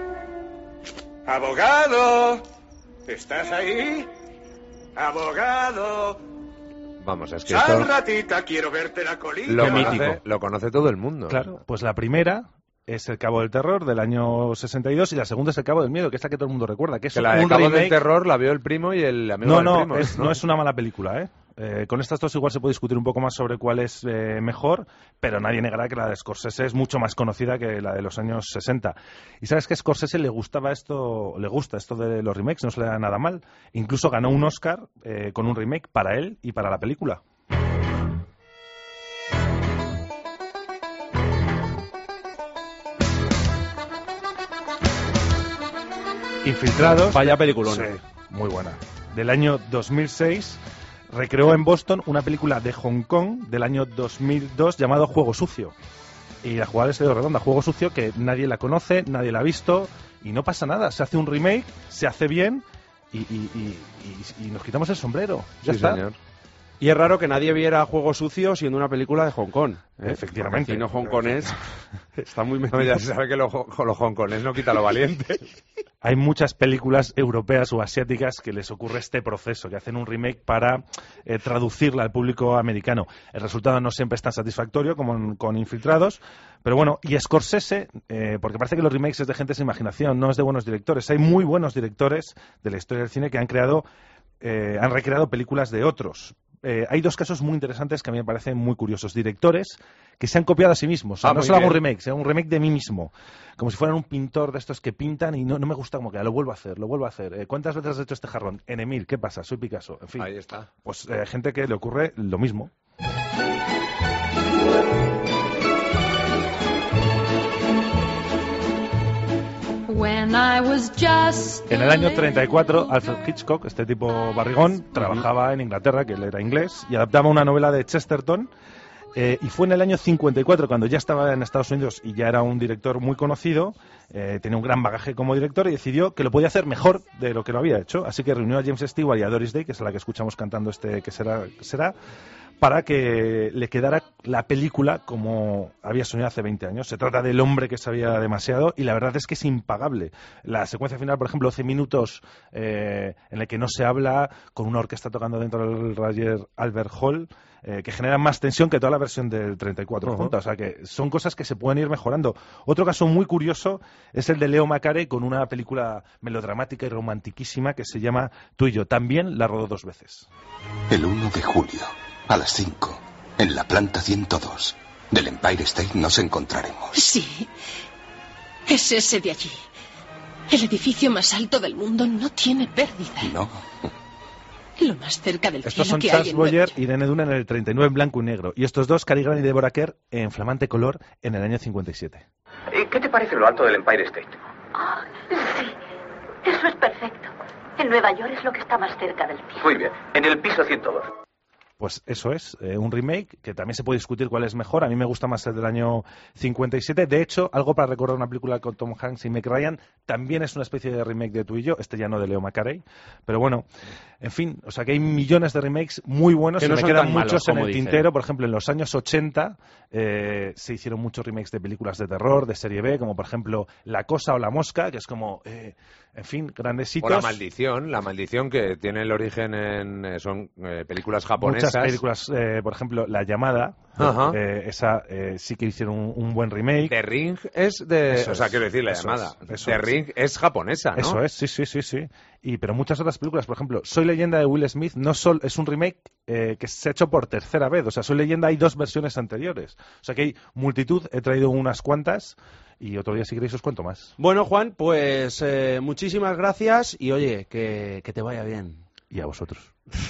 Abogado. ¿Estás ahí? Abogado. Vamos, es que Sal, esto ratita, quiero verte la colita. lo conoce, lo conoce todo el mundo. Claro, pues la primera es El Cabo del Terror del año sesenta y dos y la segunda es El Cabo del Miedo, que es la que todo el mundo recuerda, que es Que la de un Cabo remake. del Terror la vio el primo y el amigo No, del no, primo. es, no es una mala película, ¿eh? Eh, con estas dos igual se puede discutir un poco más sobre cuál es eh, mejor, pero nadie negará que la de Scorsese es mucho más conocida que la de los años sesenta. Y sabes que a Scorsese le gustaba esto, le gusta esto de los remakes, no se le da nada mal. Incluso ganó un Oscar eh, con un remake para él y para la película. Infiltrados. Vaya peliculón. Sí, muy buena. Del año dos mil seis, recreó en Boston una película de Hong Kong del año dos mil dos llamado Juego Sucio. Y la jugada es de redonda, Juego Sucio, que nadie la conoce, nadie la ha visto, y no pasa nada. Se hace un remake, se hace bien, y, y, y, y, y nos quitamos el sombrero. Ya Sí, está. señor. Y es raro que nadie viera Juego Sucio siendo una película de Hong Kong. ¿eh? Efectivamente. El cine hongkonés está muy metido. No, ya se sabe que los lo hongkonés no quita lo valiente. Hay muchas películas europeas o asiáticas que les ocurre este proceso, que hacen un remake para eh, traducirla al público americano. El resultado no siempre es tan satisfactorio como en, con Infiltrados, pero bueno, y Scorsese, eh, porque parece que los remakes es de gente sin imaginación, no es de buenos directores. Hay muy buenos directores de la historia del cine que han creado, eh, han recreado películas de otros. Eh, hay dos casos muy interesantes que a mí me parecen muy curiosos. Directores que se han copiado a sí mismos. O sea, Ah, no muy solo hago un bien. remake, sino un remake de mí mismo. Como si fueran un pintor de estos que pintan y no, no me gusta como queda. Lo vuelvo a hacer, lo vuelvo a hacer. Eh, ¿Cuántas veces has hecho este jarrón? En Emil, ¿qué pasa? Soy Picasso. En fin. Ahí está. Pues eh, gente que le ocurre lo mismo. When I was just En el año treinta y cuatro, Alfred Hitchcock, este tipo barrigón, trabajaba en Inglaterra, que él era inglés, y adaptaba una novela de Chesterton. Eh, y fue en el año cincuenta y cuatro, cuando ya estaba en Estados Unidos y ya era un director muy conocido, eh, tenía un gran bagaje como director y decidió que lo podía hacer mejor de lo que lo había hecho. Así que reunió a James Stewart y a Doris Day, que es la que escuchamos cantando este que será, que será para que le quedara la película como había soñado hace veinte años. Se trata del hombre que sabía demasiado y la verdad es que es impagable. La secuencia final, por ejemplo, doce minutos eh, en la que no se habla, con una orquesta tocando dentro del Royal Albert Hall, eh, que generan más tensión que toda la versión del treinta y cuatro uh-huh. junta. O sea que son cosas que se pueden ir mejorando. Otro caso muy curioso es el de Leo Macarey con una película melodramática y romantiquísima que se llama Tú y yo. También la rodó dos veces. El uno de julio. A las cinco, en la planta ciento dos del Empire State nos encontraremos. Sí, es ese de allí. El edificio más alto del mundo no tiene pérdida. No. Lo más cerca del Estos cielo son que Charles hay en Boyer Nueva y Irene Dunne en el treinta y nueve en blanco y negro. Y estos dos, Cary Grant y Deborah Kerr, en flamante color en el año cincuenta y siete. ¿Y qué te parece lo alto del Empire State? Oh, sí, eso es perfecto. En Nueva York es lo que está más cerca del cielo. Muy bien, en el piso ciento dos. Pues eso es, eh, un remake que también se puede discutir cuál es mejor. A mí me gusta más el del año cincuenta y siete. De hecho, algo para recordar una película con Tom Hanks y Meg Ryan, también es una especie de remake de Tú y yo, este ya no de Leo Macarey. Pero bueno, en fin, o sea que hay millones de remakes muy buenos que y no me son quedan tan muchos malos, en como el dice. tintero. Por ejemplo, en los años ochenta eh, se hicieron muchos remakes de películas de terror, de serie B, como por ejemplo La Cosa o La Mosca, que es como... Eh, en fin, grandes hitos. O La Maldición, La Maldición que tiene el origen en... Eh, son eh, películas japonesas. Muchas películas, eh, por ejemplo, La Llamada, eh, esa eh, sí que hicieron un, un buen remake. The Ring es de... Eso o sea, es, quiero decir, La eso Llamada. es, eso The es. Ring es japonesa, ¿no? Eso es, sí, sí, sí, sí. Y, pero muchas otras películas, por ejemplo, Soy Leyenda de Will Smith no sol, es un remake eh, que se ha hecho por tercera vez. O sea, Soy Leyenda hay dos versiones anteriores. O sea que hay multitud, he traído unas cuantas y otro día si queréis os cuento más. Bueno, Juan, pues eh, muchísimas gracias y oye, que, que te vaya bien. Y a vosotros.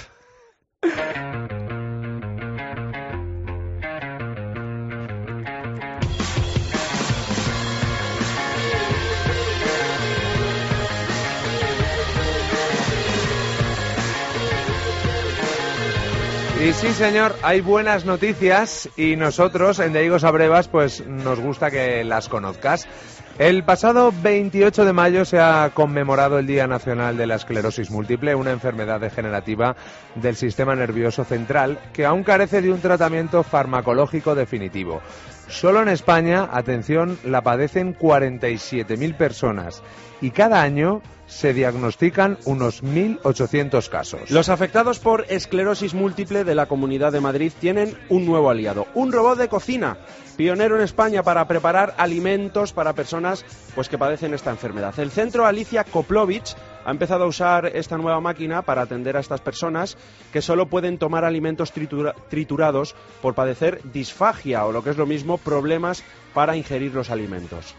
Y sí, señor, hay buenas noticias y nosotros en De Higos a Brevas pues nos gusta que las conozcas. El pasado veintiocho de mayo se ha conmemorado el Día Nacional de la Esclerosis Múltiple, una enfermedad degenerativa del sistema nervioso central que aún carece de un tratamiento farmacológico definitivo. Solo en España, atención, la padecen cuarenta y siete mil personas y cada año se diagnostican unos mil ochocientos casos. Los afectados por esclerosis múltiple de la Comunidad de Madrid tienen un nuevo aliado, un robot de cocina, pionero en España para preparar alimentos para personas pues, que padecen esta enfermedad. El centro Alicia Koplovich ha empezado a usar esta nueva máquina para atender a estas personas que solo pueden tomar alimentos tritura- triturados por padecer disfagia o lo que es lo mismo, problemas para ingerir los alimentos.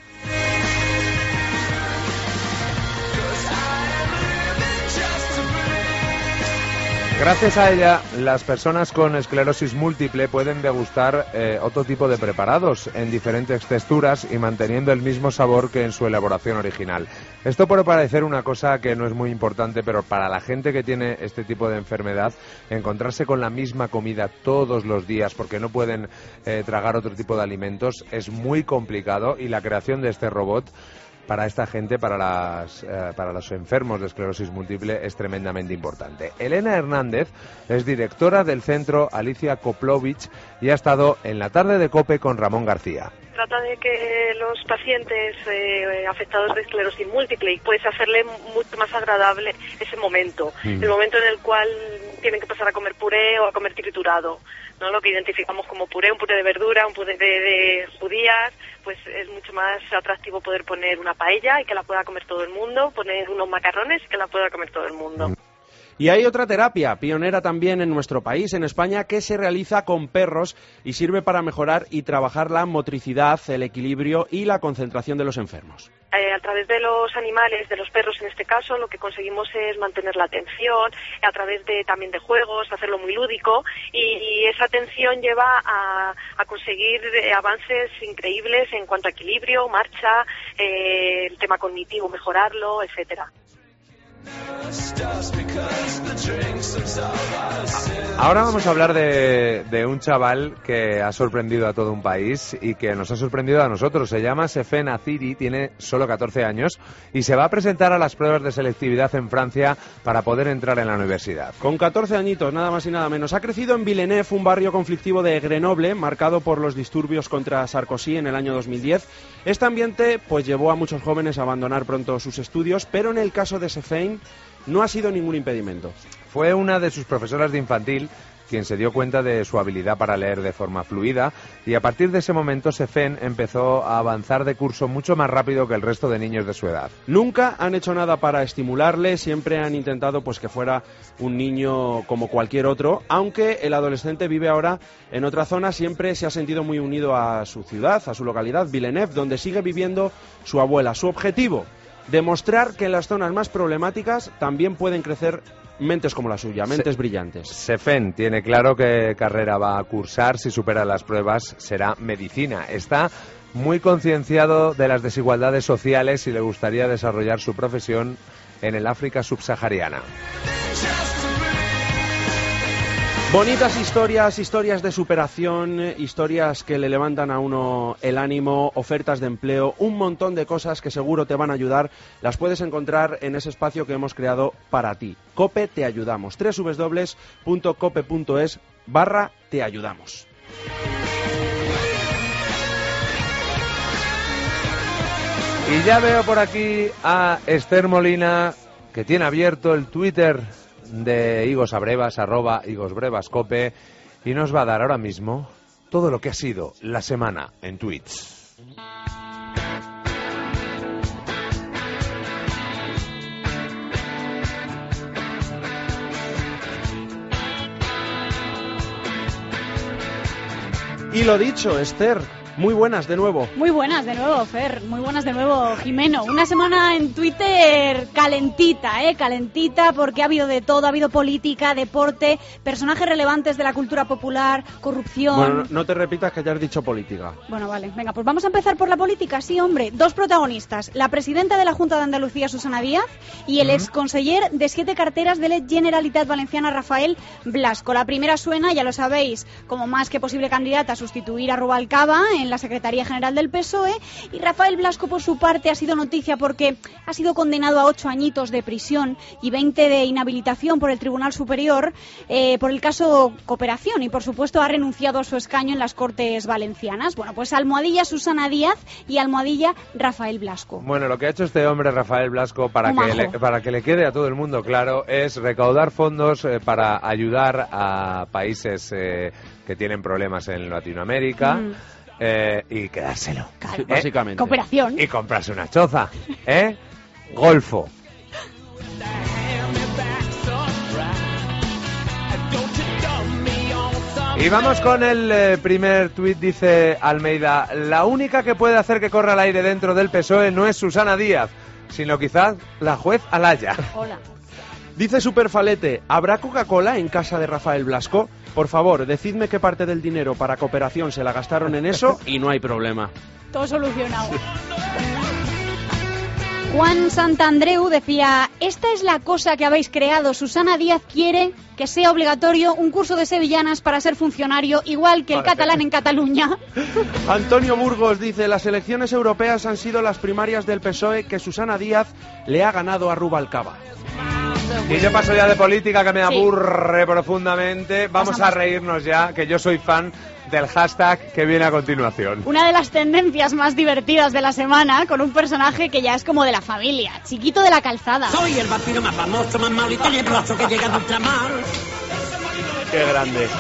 Gracias a ella, las personas con esclerosis múltiple pueden degustar eh, otro tipo de preparados en diferentes texturas y manteniendo el mismo sabor que en su elaboración original. Esto puede parecer una cosa que no es muy importante, pero para la gente que tiene este tipo de enfermedad, encontrarse con la misma comida todos los días porque no pueden eh, tragar otro tipo de alimentos es muy complicado y la creación de este robot para esta gente, para, las, eh, para los enfermos de esclerosis múltiple, es tremendamente importante. Elena Hernández es directora del centro Alicia Koplovich y ha estado en la tarde de COPE con Ramón García. Trata de que los pacientes eh, afectados de esclerosis múltiple y puedes hacerle mucho más agradable ese momento, mm. el momento en el cual tienen que pasar a comer puré o a comer triturado, ¿no? Lo que identificamos como puré, un puré de verdura, un puré de, de judías, pues es mucho más atractivo poder poner una paella y que la pueda comer todo el mundo, poner unos macarrones y que la pueda comer todo el mundo. Mm. Y hay otra terapia, pionera también en nuestro país, en España, que se realiza con perros y sirve para mejorar y trabajar la motricidad, el equilibrio y la concentración de los enfermos. Eh, a través de los animales, de los perros en este caso, lo que conseguimos es mantener la atención, a través de también de juegos, hacerlo muy lúdico, y, y esa atención lleva a, a conseguir eh, avances increíbles en cuanto a equilibrio, marcha, eh, el tema cognitivo, mejorarlo, etcétera. Ahora vamos a hablar de, de un chaval que ha sorprendido a todo un país y que nos ha sorprendido a nosotros. Se llama Sefen Aziri, tiene solo catorce años y se va a presentar a las pruebas de selectividad en Francia para poder entrar en la universidad. Con catorce añitos, nada más y nada menos. Ha crecido en Villeneuve, un barrio conflictivo de Grenoble, marcado por los disturbios contra Sarkozy en el año dos mil diez. Este ambiente pues llevó a muchos jóvenes a abandonar pronto sus estudios, pero en el caso de Sefen no ha sido ningún impedimento. Fue una de sus profesoras de infantil quien se dio cuenta de su habilidad para leer de forma fluida y a partir de ese momento Sefen empezó a avanzar de curso mucho más rápido que el resto de niños de su edad. Nunca han hecho nada para estimularle, siempre han intentado pues que fuera un niño como cualquier otro, aunque el adolescente vive ahora en otra zona, siempre se ha sentido muy unido a su ciudad, a su localidad, Villeneuve, donde sigue viviendo su abuela. Su objetivo: demostrar que en las zonas más problemáticas también pueden crecer mentes como la suya, mentes Se brillantes. Sefen tiene claro qué carrera va a cursar. Si supera las pruebas será medicina. Está muy concienciado de las desigualdades sociales y le gustaría desarrollar su profesión en el África subsahariana. Bonitas historias, historias de superación, historias que le levantan a uno el ánimo, ofertas de empleo, un montón de cosas que seguro te van a ayudar. Las puedes encontrar en ese espacio que hemos creado para ti. COPE Te Ayudamos. doble u doble u doble u punto cope punto es barra te ayudamos. Y ya veo por aquí a Esther Molina, que tiene abierto el Twitter de Igos Abrevas, arroba Igos Brevas Cope, y nos va a dar ahora mismo todo lo que ha sido la semana en tweets. Y lo dicho, Esther, muy buenas de nuevo. Muy buenas de nuevo, Fer. Muy buenas de nuevo, Jimeno. Una semana en Twitter calentita, ¿eh? Calentita porque ha habido de todo. Ha habido política, deporte, personajes relevantes de la cultura popular, corrupción... Bueno, no, no te repitas que ya has dicho política. Bueno, vale. Venga, pues vamos a empezar por la política. Sí, hombre. Dos protagonistas. La presidenta de la Junta de Andalucía, Susana Díaz, y el uh-huh. exconseller de siete carteras de la Generalitat Valenciana, Rafael Blasco. La primera suena, ya lo sabéis, como más que posible candidata a sustituir a Rubalcaba en la Secretaría General del P S O E, y Rafael Blasco por su parte ha sido noticia porque ha sido condenado a ocho añitos de prisión y veinte de inhabilitación por el Tribunal Superior eh, por el caso Cooperación, y por supuesto ha renunciado a su escaño en las Cortes Valencianas. Bueno, pues almohadilla Susana Díaz y almohadilla Rafael Blasco. Bueno, lo que ha hecho este hombre, Rafael Blasco, para, que le, para que le quede a todo el mundo claro, es recaudar fondos eh, para ayudar a países eh, que tienen problemas en Latinoamérica. Mm. Eh, y quedárselo, claro, ¿eh? Básicamente. Cooperación. Y comprarse una choza, ¿eh? Golfo. Y vamos con el eh, primer tuit, dice Almeida: la única que puede hacer que corra el aire dentro del P S O E no es Susana Díaz, sino quizás la juez Alaya. Hola. Dice Superfalete: ¿habrá Coca-Cola en casa de Rafael Blasco? Por favor, decidme qué parte del dinero para Cooperación se la gastaron en eso y no hay problema. Todo solucionado. Juan Santandreu decía: esta es la cosa que habéis creado. Susana Díaz quiere que sea obligatorio un curso de sevillanas para ser funcionario, igual que el vale. catalán en Cataluña. Antonio Burgos dice: las elecciones europeas han sido las primarias del P S O E que Susana Díaz le ha ganado a Rubalcaba. Y yo paso ya de política, que me aburre sí. profundamente. Vamos Pasamos. a reírnos ya, que yo soy fan del hashtag que viene a continuación. Una de las tendencias más divertidas de la semana, con un personaje que ya es como de la familia, Chiquito de la Calzada. Soy el vampiro más famoso, más malo y tenebroso que llega a ultramar. Qué grande.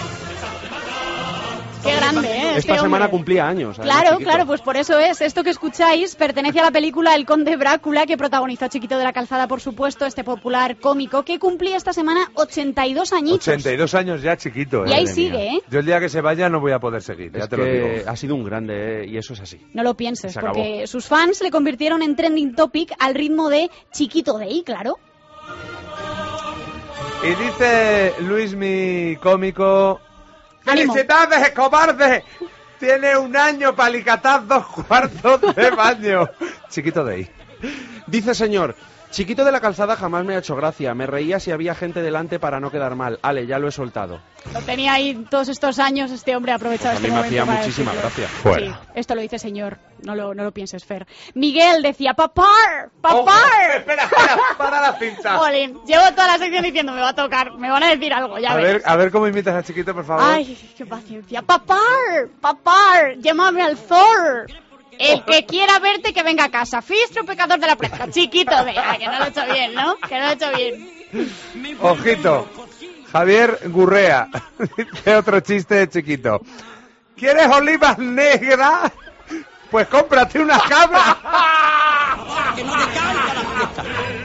Qué grande, ¿eh? Esta este semana hombre. cumplía años. Claro, chiquito. claro, pues por eso es. Esto que escucháis pertenece a la película El Conde Brácula, que protagonizó Chiquito de la Calzada, por supuesto, este popular cómico, que cumplía esta semana ochenta y dos añitos. ochenta y dos años ya, chiquito. Y eh, ahí sigue, ¿eh? Yo el día que se vaya no voy a poder seguir, es ya te que lo digo. Ha sido un grande, ¿eh? Y eso es así. No lo pienses, porque sus fans le convirtieron en trending topic al ritmo de Chiquito de ahí, claro. Y dice Luis, mi cómico: ¡felicidades, cobarde! Tiene un año para alicatar dos cuartos de baño. Chiquito de ahí. Dice señor: Chiquito de la Calzada jamás me ha hecho gracia. Me reía si había gente delante para no quedar mal. Ale, ya lo he soltado. Lo tenía ahí todos estos años, este hombre ha aprovechado Pues a este mí me momento hacía para muchísima decirlo. gracia. Fuera. Sí, esto lo dice señor, no lo, no lo pienses, Fer. Miguel decía, papar, papar. Espera, espera, para la cinta. Jolín, llevo toda la sección diciendo, me va a tocar, me van a decir algo, ya A ves. ver, a ver cómo imitas a Chiquito, por favor. Ay, qué paciencia. Papar, papar, llámame al Thor. El que quiera verte, que venga a casa. Fistro, pecador de la prensa. Chiquito, vea, que no lo he hecho bien, ¿no? Que no lo he hecho bien. Ojito. Javier Gurrea dice otro chiste de Chiquito. ¿Quieres olivas negras? Pues cómprate una cabra. Que no decaiga la fiesta.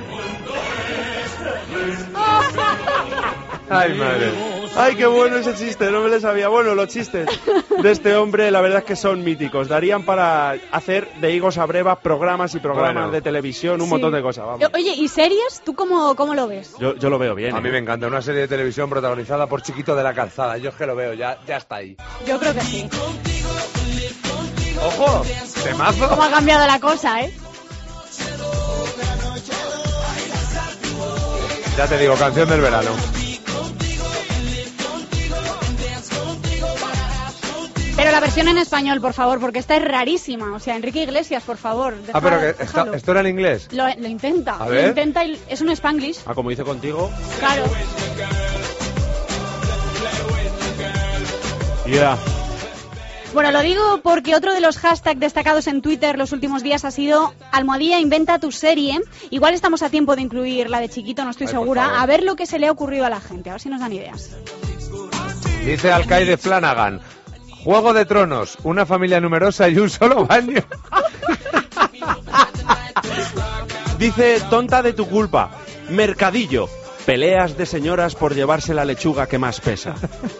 Ay, madre. Ay, qué bueno ese chiste, no me lo sabía. Bueno, los chistes de este hombre, la verdad es que son míticos. Darían para hacer de higos a breva programas y programas Bueno. de televisión, un Sí. montón de cosas, vamos. Oye, ¿y series? ¿Tú cómo, cómo lo ves? Yo, yo lo veo bien. A mí ¿eh? me encanta una serie de televisión protagonizada por Chiquito de la Calzada. Yo es que lo veo, ya, ya está ahí. Yo creo que sí. ¡Ojo! ¡Temazo! ¿Cómo ha cambiado la cosa, eh? Ya te digo, canción del verano. Pero la versión en español, por favor, porque esta es rarísima. O sea, Enrique Iglesias, por favor. Ah, deja- pero que esta- déjalo. esto era en inglés. Lo, lo intenta. A Lo ver. intenta y es un Spanglish. Ah, como hice contigo. Claro. Ya. Bueno, lo digo porque otro de los hashtags destacados en Twitter los últimos días ha sido almohadilla inventa tu serie. Igual estamos a tiempo de incluir la de Chiquito, no estoy Ay, por segura. favor. A ver lo que se le ha ocurrido a la gente, a ver si nos dan ideas. Dice Alcaide Flanagan. Juego de Tronos, una familia numerosa y un solo baño. Dice, tonta de tu culpa. Mercadillo. Peleas de señoras por llevarse la lechuga que más pesa.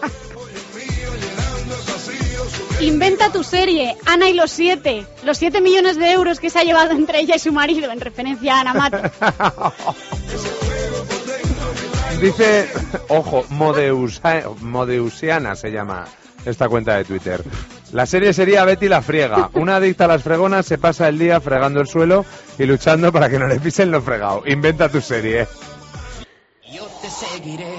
Inventa tu serie, Ana y los siete. Los siete millones de euros que se ha llevado entre ella y su marido, en referencia a Ana Mato. Dice, ojo, Modeusa- Modeusiana se llama esta cuenta de Twitter. La serie sería Betty la friega. Una adicta a las fregonas se pasa el día fregando el suelo y luchando para que no le pisen lo fregado. Inventa tu serie. Yo te seguiré.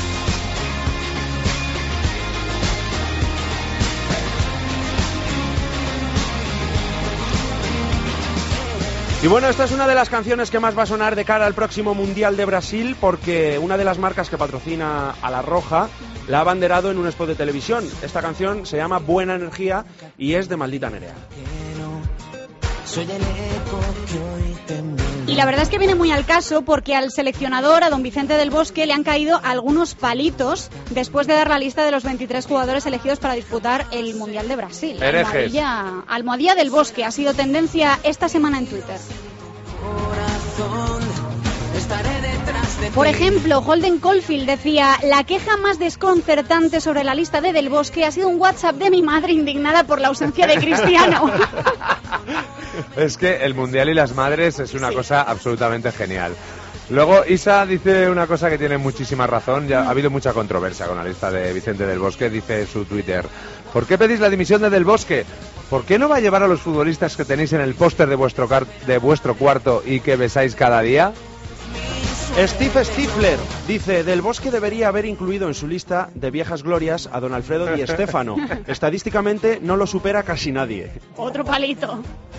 Y bueno, esta es una de las canciones que más va a sonar de cara al próximo Mundial de Brasil, porque una de las marcas que patrocina a La Roja la ha abanderado en un spot de televisión. Esta canción se llama Buena Energía y es de Maldita Nerea. Soy el eco que hoy te envuelve. Y la verdad es que viene muy al caso porque al seleccionador, a don Vicente del Bosque, le han caído algunos palitos después de dar la lista de los veintitrés jugadores elegidos para disputar el Mundial de Brasil. Herejes. Almohadilla, Almohadilla del Bosque ha sido tendencia esta semana en Twitter. Corazón, estaré detrás de Por ti. ejemplo, Holden Caulfield decía: la queja más desconcertante sobre la lista de Del Bosque ha sido un WhatsApp de mi madre indignada por la ausencia de Cristiano. Es que el Mundial y las madres es una cosa absolutamente genial. Luego Isa dice una cosa que tiene muchísima razón. Ya ha habido mucha controversia con la lista de Vicente del Bosque. Dice en su Twitter: ¿por qué pedís la dimisión de Del Bosque? ¿Por qué no va a llevar a los futbolistas que tenéis en el póster de vuestro car- de vuestro cuarto y que besáis cada día? Steve Stifler dice, Del Bosque debería haber incluido en su lista de viejas glorias a don Alfredo Di Stéfano. Estadísticamente no lo supera casi nadie. Otro palito.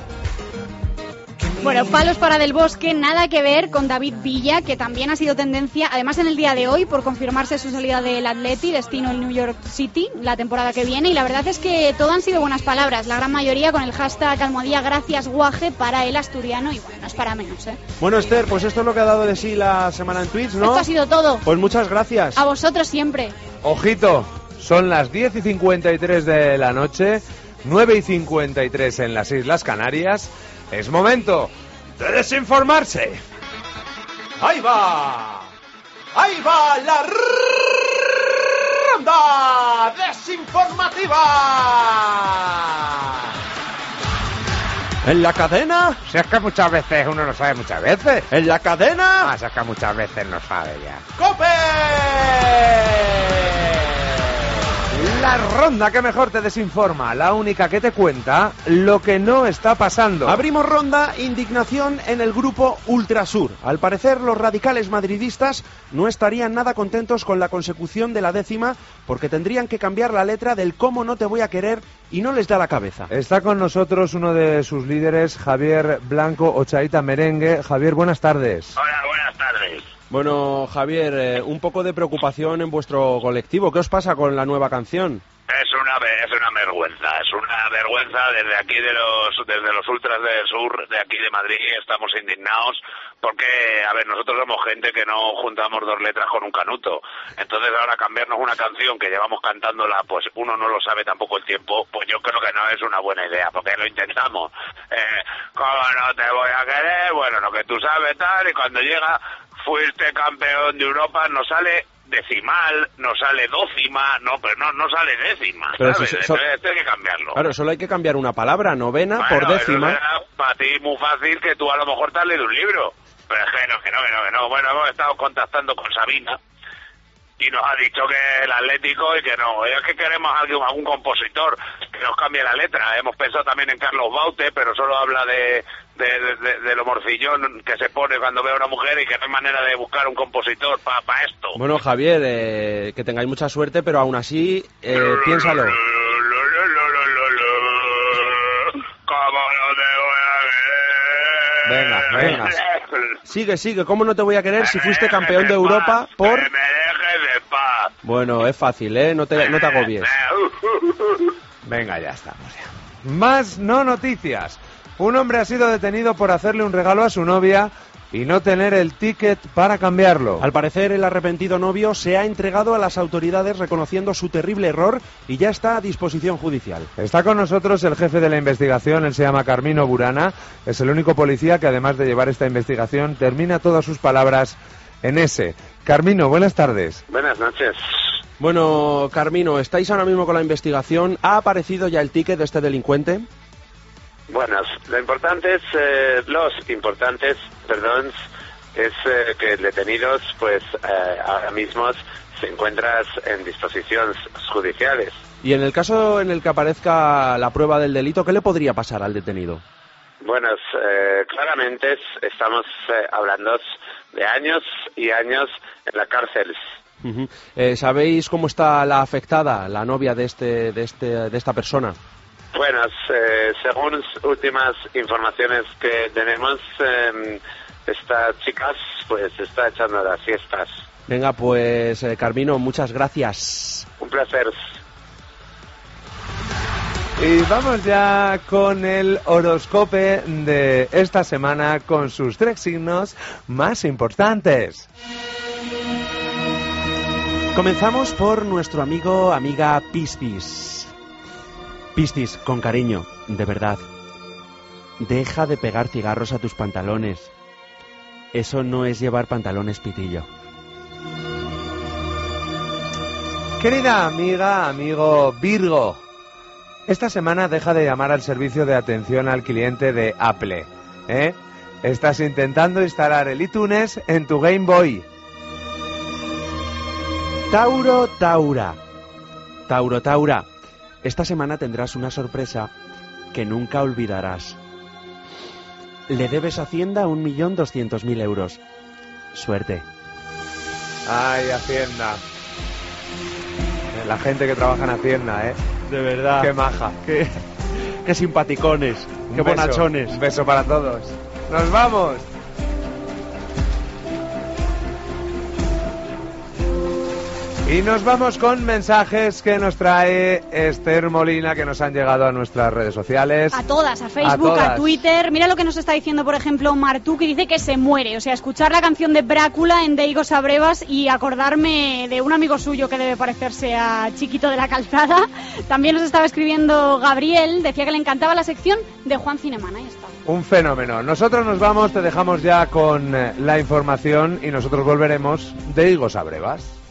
Bueno, palos para Del Bosque, nada que ver con David Villa, que también ha sido tendencia, además en el día de hoy, por confirmarse su salida del Atleti, destino el New York City, la temporada que viene, y la verdad es que todo han sido buenas palabras, la gran mayoría con el hashtag almohadilla gracias guaje para el asturiano, y bueno, no es para menos, ¿eh? Bueno, Esther, pues esto es lo que ha dado de sí la semana en Twitch, ¿no? Esto ha sido todo. Pues muchas gracias. A vosotros siempre. Ojito, son las diez y cincuenta y tres de la noche, nueve y cincuenta y tres en las Islas Canarias. Es momento de desinformarse. ¡Ahí va! ¡Ahí va la ronda desinformativa! En la cadena, Si es que muchas veces uno no sabe muchas veces. en la cadena, Ah, si es que muchas veces no sabe ya. ¡Cope! La ronda que mejor te desinforma, la única que te cuenta lo que no está pasando. Abrimos ronda, indignación en el grupo Ultrasur. Al parecer, los radicales madridistas no estarían nada contentos con la consecución de la décima porque tendrían que cambiar la letra del cómo no te voy a querer y no les da la cabeza. Está con nosotros uno de sus líderes, Javier Blanco Ochaíta Merengue. Javier, buenas tardes. Hola, buenas tardes. Bueno, Javier, eh, un poco de preocupación en vuestro colectivo. ¿Qué os pasa con la nueva canción? Es una es una vergüenza, es una vergüenza desde aquí de los desde los ultras del sur, de aquí de Madrid, estamos indignados porque, a ver, nosotros somos gente que no juntamos dos letras con un canuto. Entonces ahora cambiarnos una canción que llevamos cantándola, pues uno no lo sabe tampoco el tiempo, pues yo creo que no es una buena idea, porque lo intentamos. Eh, ¿Cómo no te voy a querer? Bueno, lo que tú sabes tal, y cuando llega, fuiste campeón de Europa, nos sale decimal, no sale dócima, no, pero no, no sale décima, Pero ¿sabes? si- so- Entonces hay que cambiarlo. Claro, solo hay que cambiar una palabra, novena Bueno, por décima. eso será para ti muy fácil, que tú a lo mejor te has leído un libro. Pero es que no, que no, que no, que no. Bueno, hemos estado contactando con Sabina y nos ha dicho que el Atlético y que no. Es que queremos algún, algún compositor que nos cambie la letra. Hemos pensado también en Carlos Baute, pero solo habla de, de, de, de, de lo morcillón que se pone cuando ve a una mujer y que no hay manera de buscar un compositor para pa esto. Bueno, Javier, eh, que tengáis mucha suerte, pero aún así, eh, piénsalo. ¿Cómo no te voy a ver? Venga, venga. Sigue, sigue. ¿Cómo no te voy a querer si fuiste campeón de Europa por...? Me dejes de paz. Bueno, es fácil, ¿eh? No te, no te agobies. Venga, ya estamos ya. Más no noticias. Un hombre ha sido detenido por hacerle un regalo a su novia y no tener el ticket para cambiarlo. Al parecer, el arrepentido novio se ha entregado a las autoridades reconociendo su terrible error y ya está a disposición judicial. Está con nosotros el jefe de la investigación, él se llama Carmino Burana, es el único policía que además de llevar esta investigación termina todas sus palabras en ese. Carmino, buenas tardes. Buenas noches. Bueno, Carmino, estáis ahora mismo con la investigación. ¿Ha aparecido ya el ticket de este delincuente? Buenas. Lo importante es, eh, los importantes, perdón, es eh, que detenidos, pues eh, ahora mismo se encuentran en disposiciones judiciales. Y en el caso en el que aparezca la prueba del delito, ¿qué le podría pasar al detenido? Bueno, eh, claramente estamos eh, hablando de años y años en la cárcel. Uh-huh. eh, ¿Sabéis cómo está la afectada, la novia de este, de este, de esta persona? Bueno, eh, según últimas informaciones que tenemos, eh, esta chica pues está echando las fiestas. Venga, pues eh, Carmino, muchas gracias. Un placer. Y vamos ya con el horóscope de esta semana con sus tres signos más importantes. Comenzamos por nuestro amigo, amiga Piscis. Piscis, con cariño, de verdad. Deja de pegar cigarros a tus pantalones. Eso no es llevar pantalones pitillo. Querida amiga, amigo Virgo, esta semana deja de llamar al servicio de atención al cliente de Apple, ¿eh? Estás intentando instalar el iTunes en tu Game Boy. Tauro, Taura. Tauro, Taura. Esta semana tendrás una sorpresa que nunca olvidarás. Le debes a Hacienda un millón doscientos mil euros. Suerte. Ay, Hacienda. La gente que trabaja en Hacienda, ¿eh? De verdad. Qué maja. Qué, qué simpaticones. Un Qué beso, bonachones. Un beso para todos. ¡Nos vamos! Y nos vamos con mensajes que nos trae Esther Molina, que nos han llegado a nuestras redes sociales. A todas, a Facebook, a, a todas. Twitter. Mira lo que nos está diciendo, por ejemplo, Martú, que dice que se muere. O sea, escuchar la canción de Brácula en Deigo Sabrevas y acordarme de un amigo suyo que debe parecerse a Chiquito de la Calzada. También nos estaba escribiendo Gabriel, decía que le encantaba la sección de Juan Cineman. Ahí está. Un fenómeno. Nosotros nos vamos, te dejamos ya con eh, la información y nosotros volveremos de Deigo Sabrevas.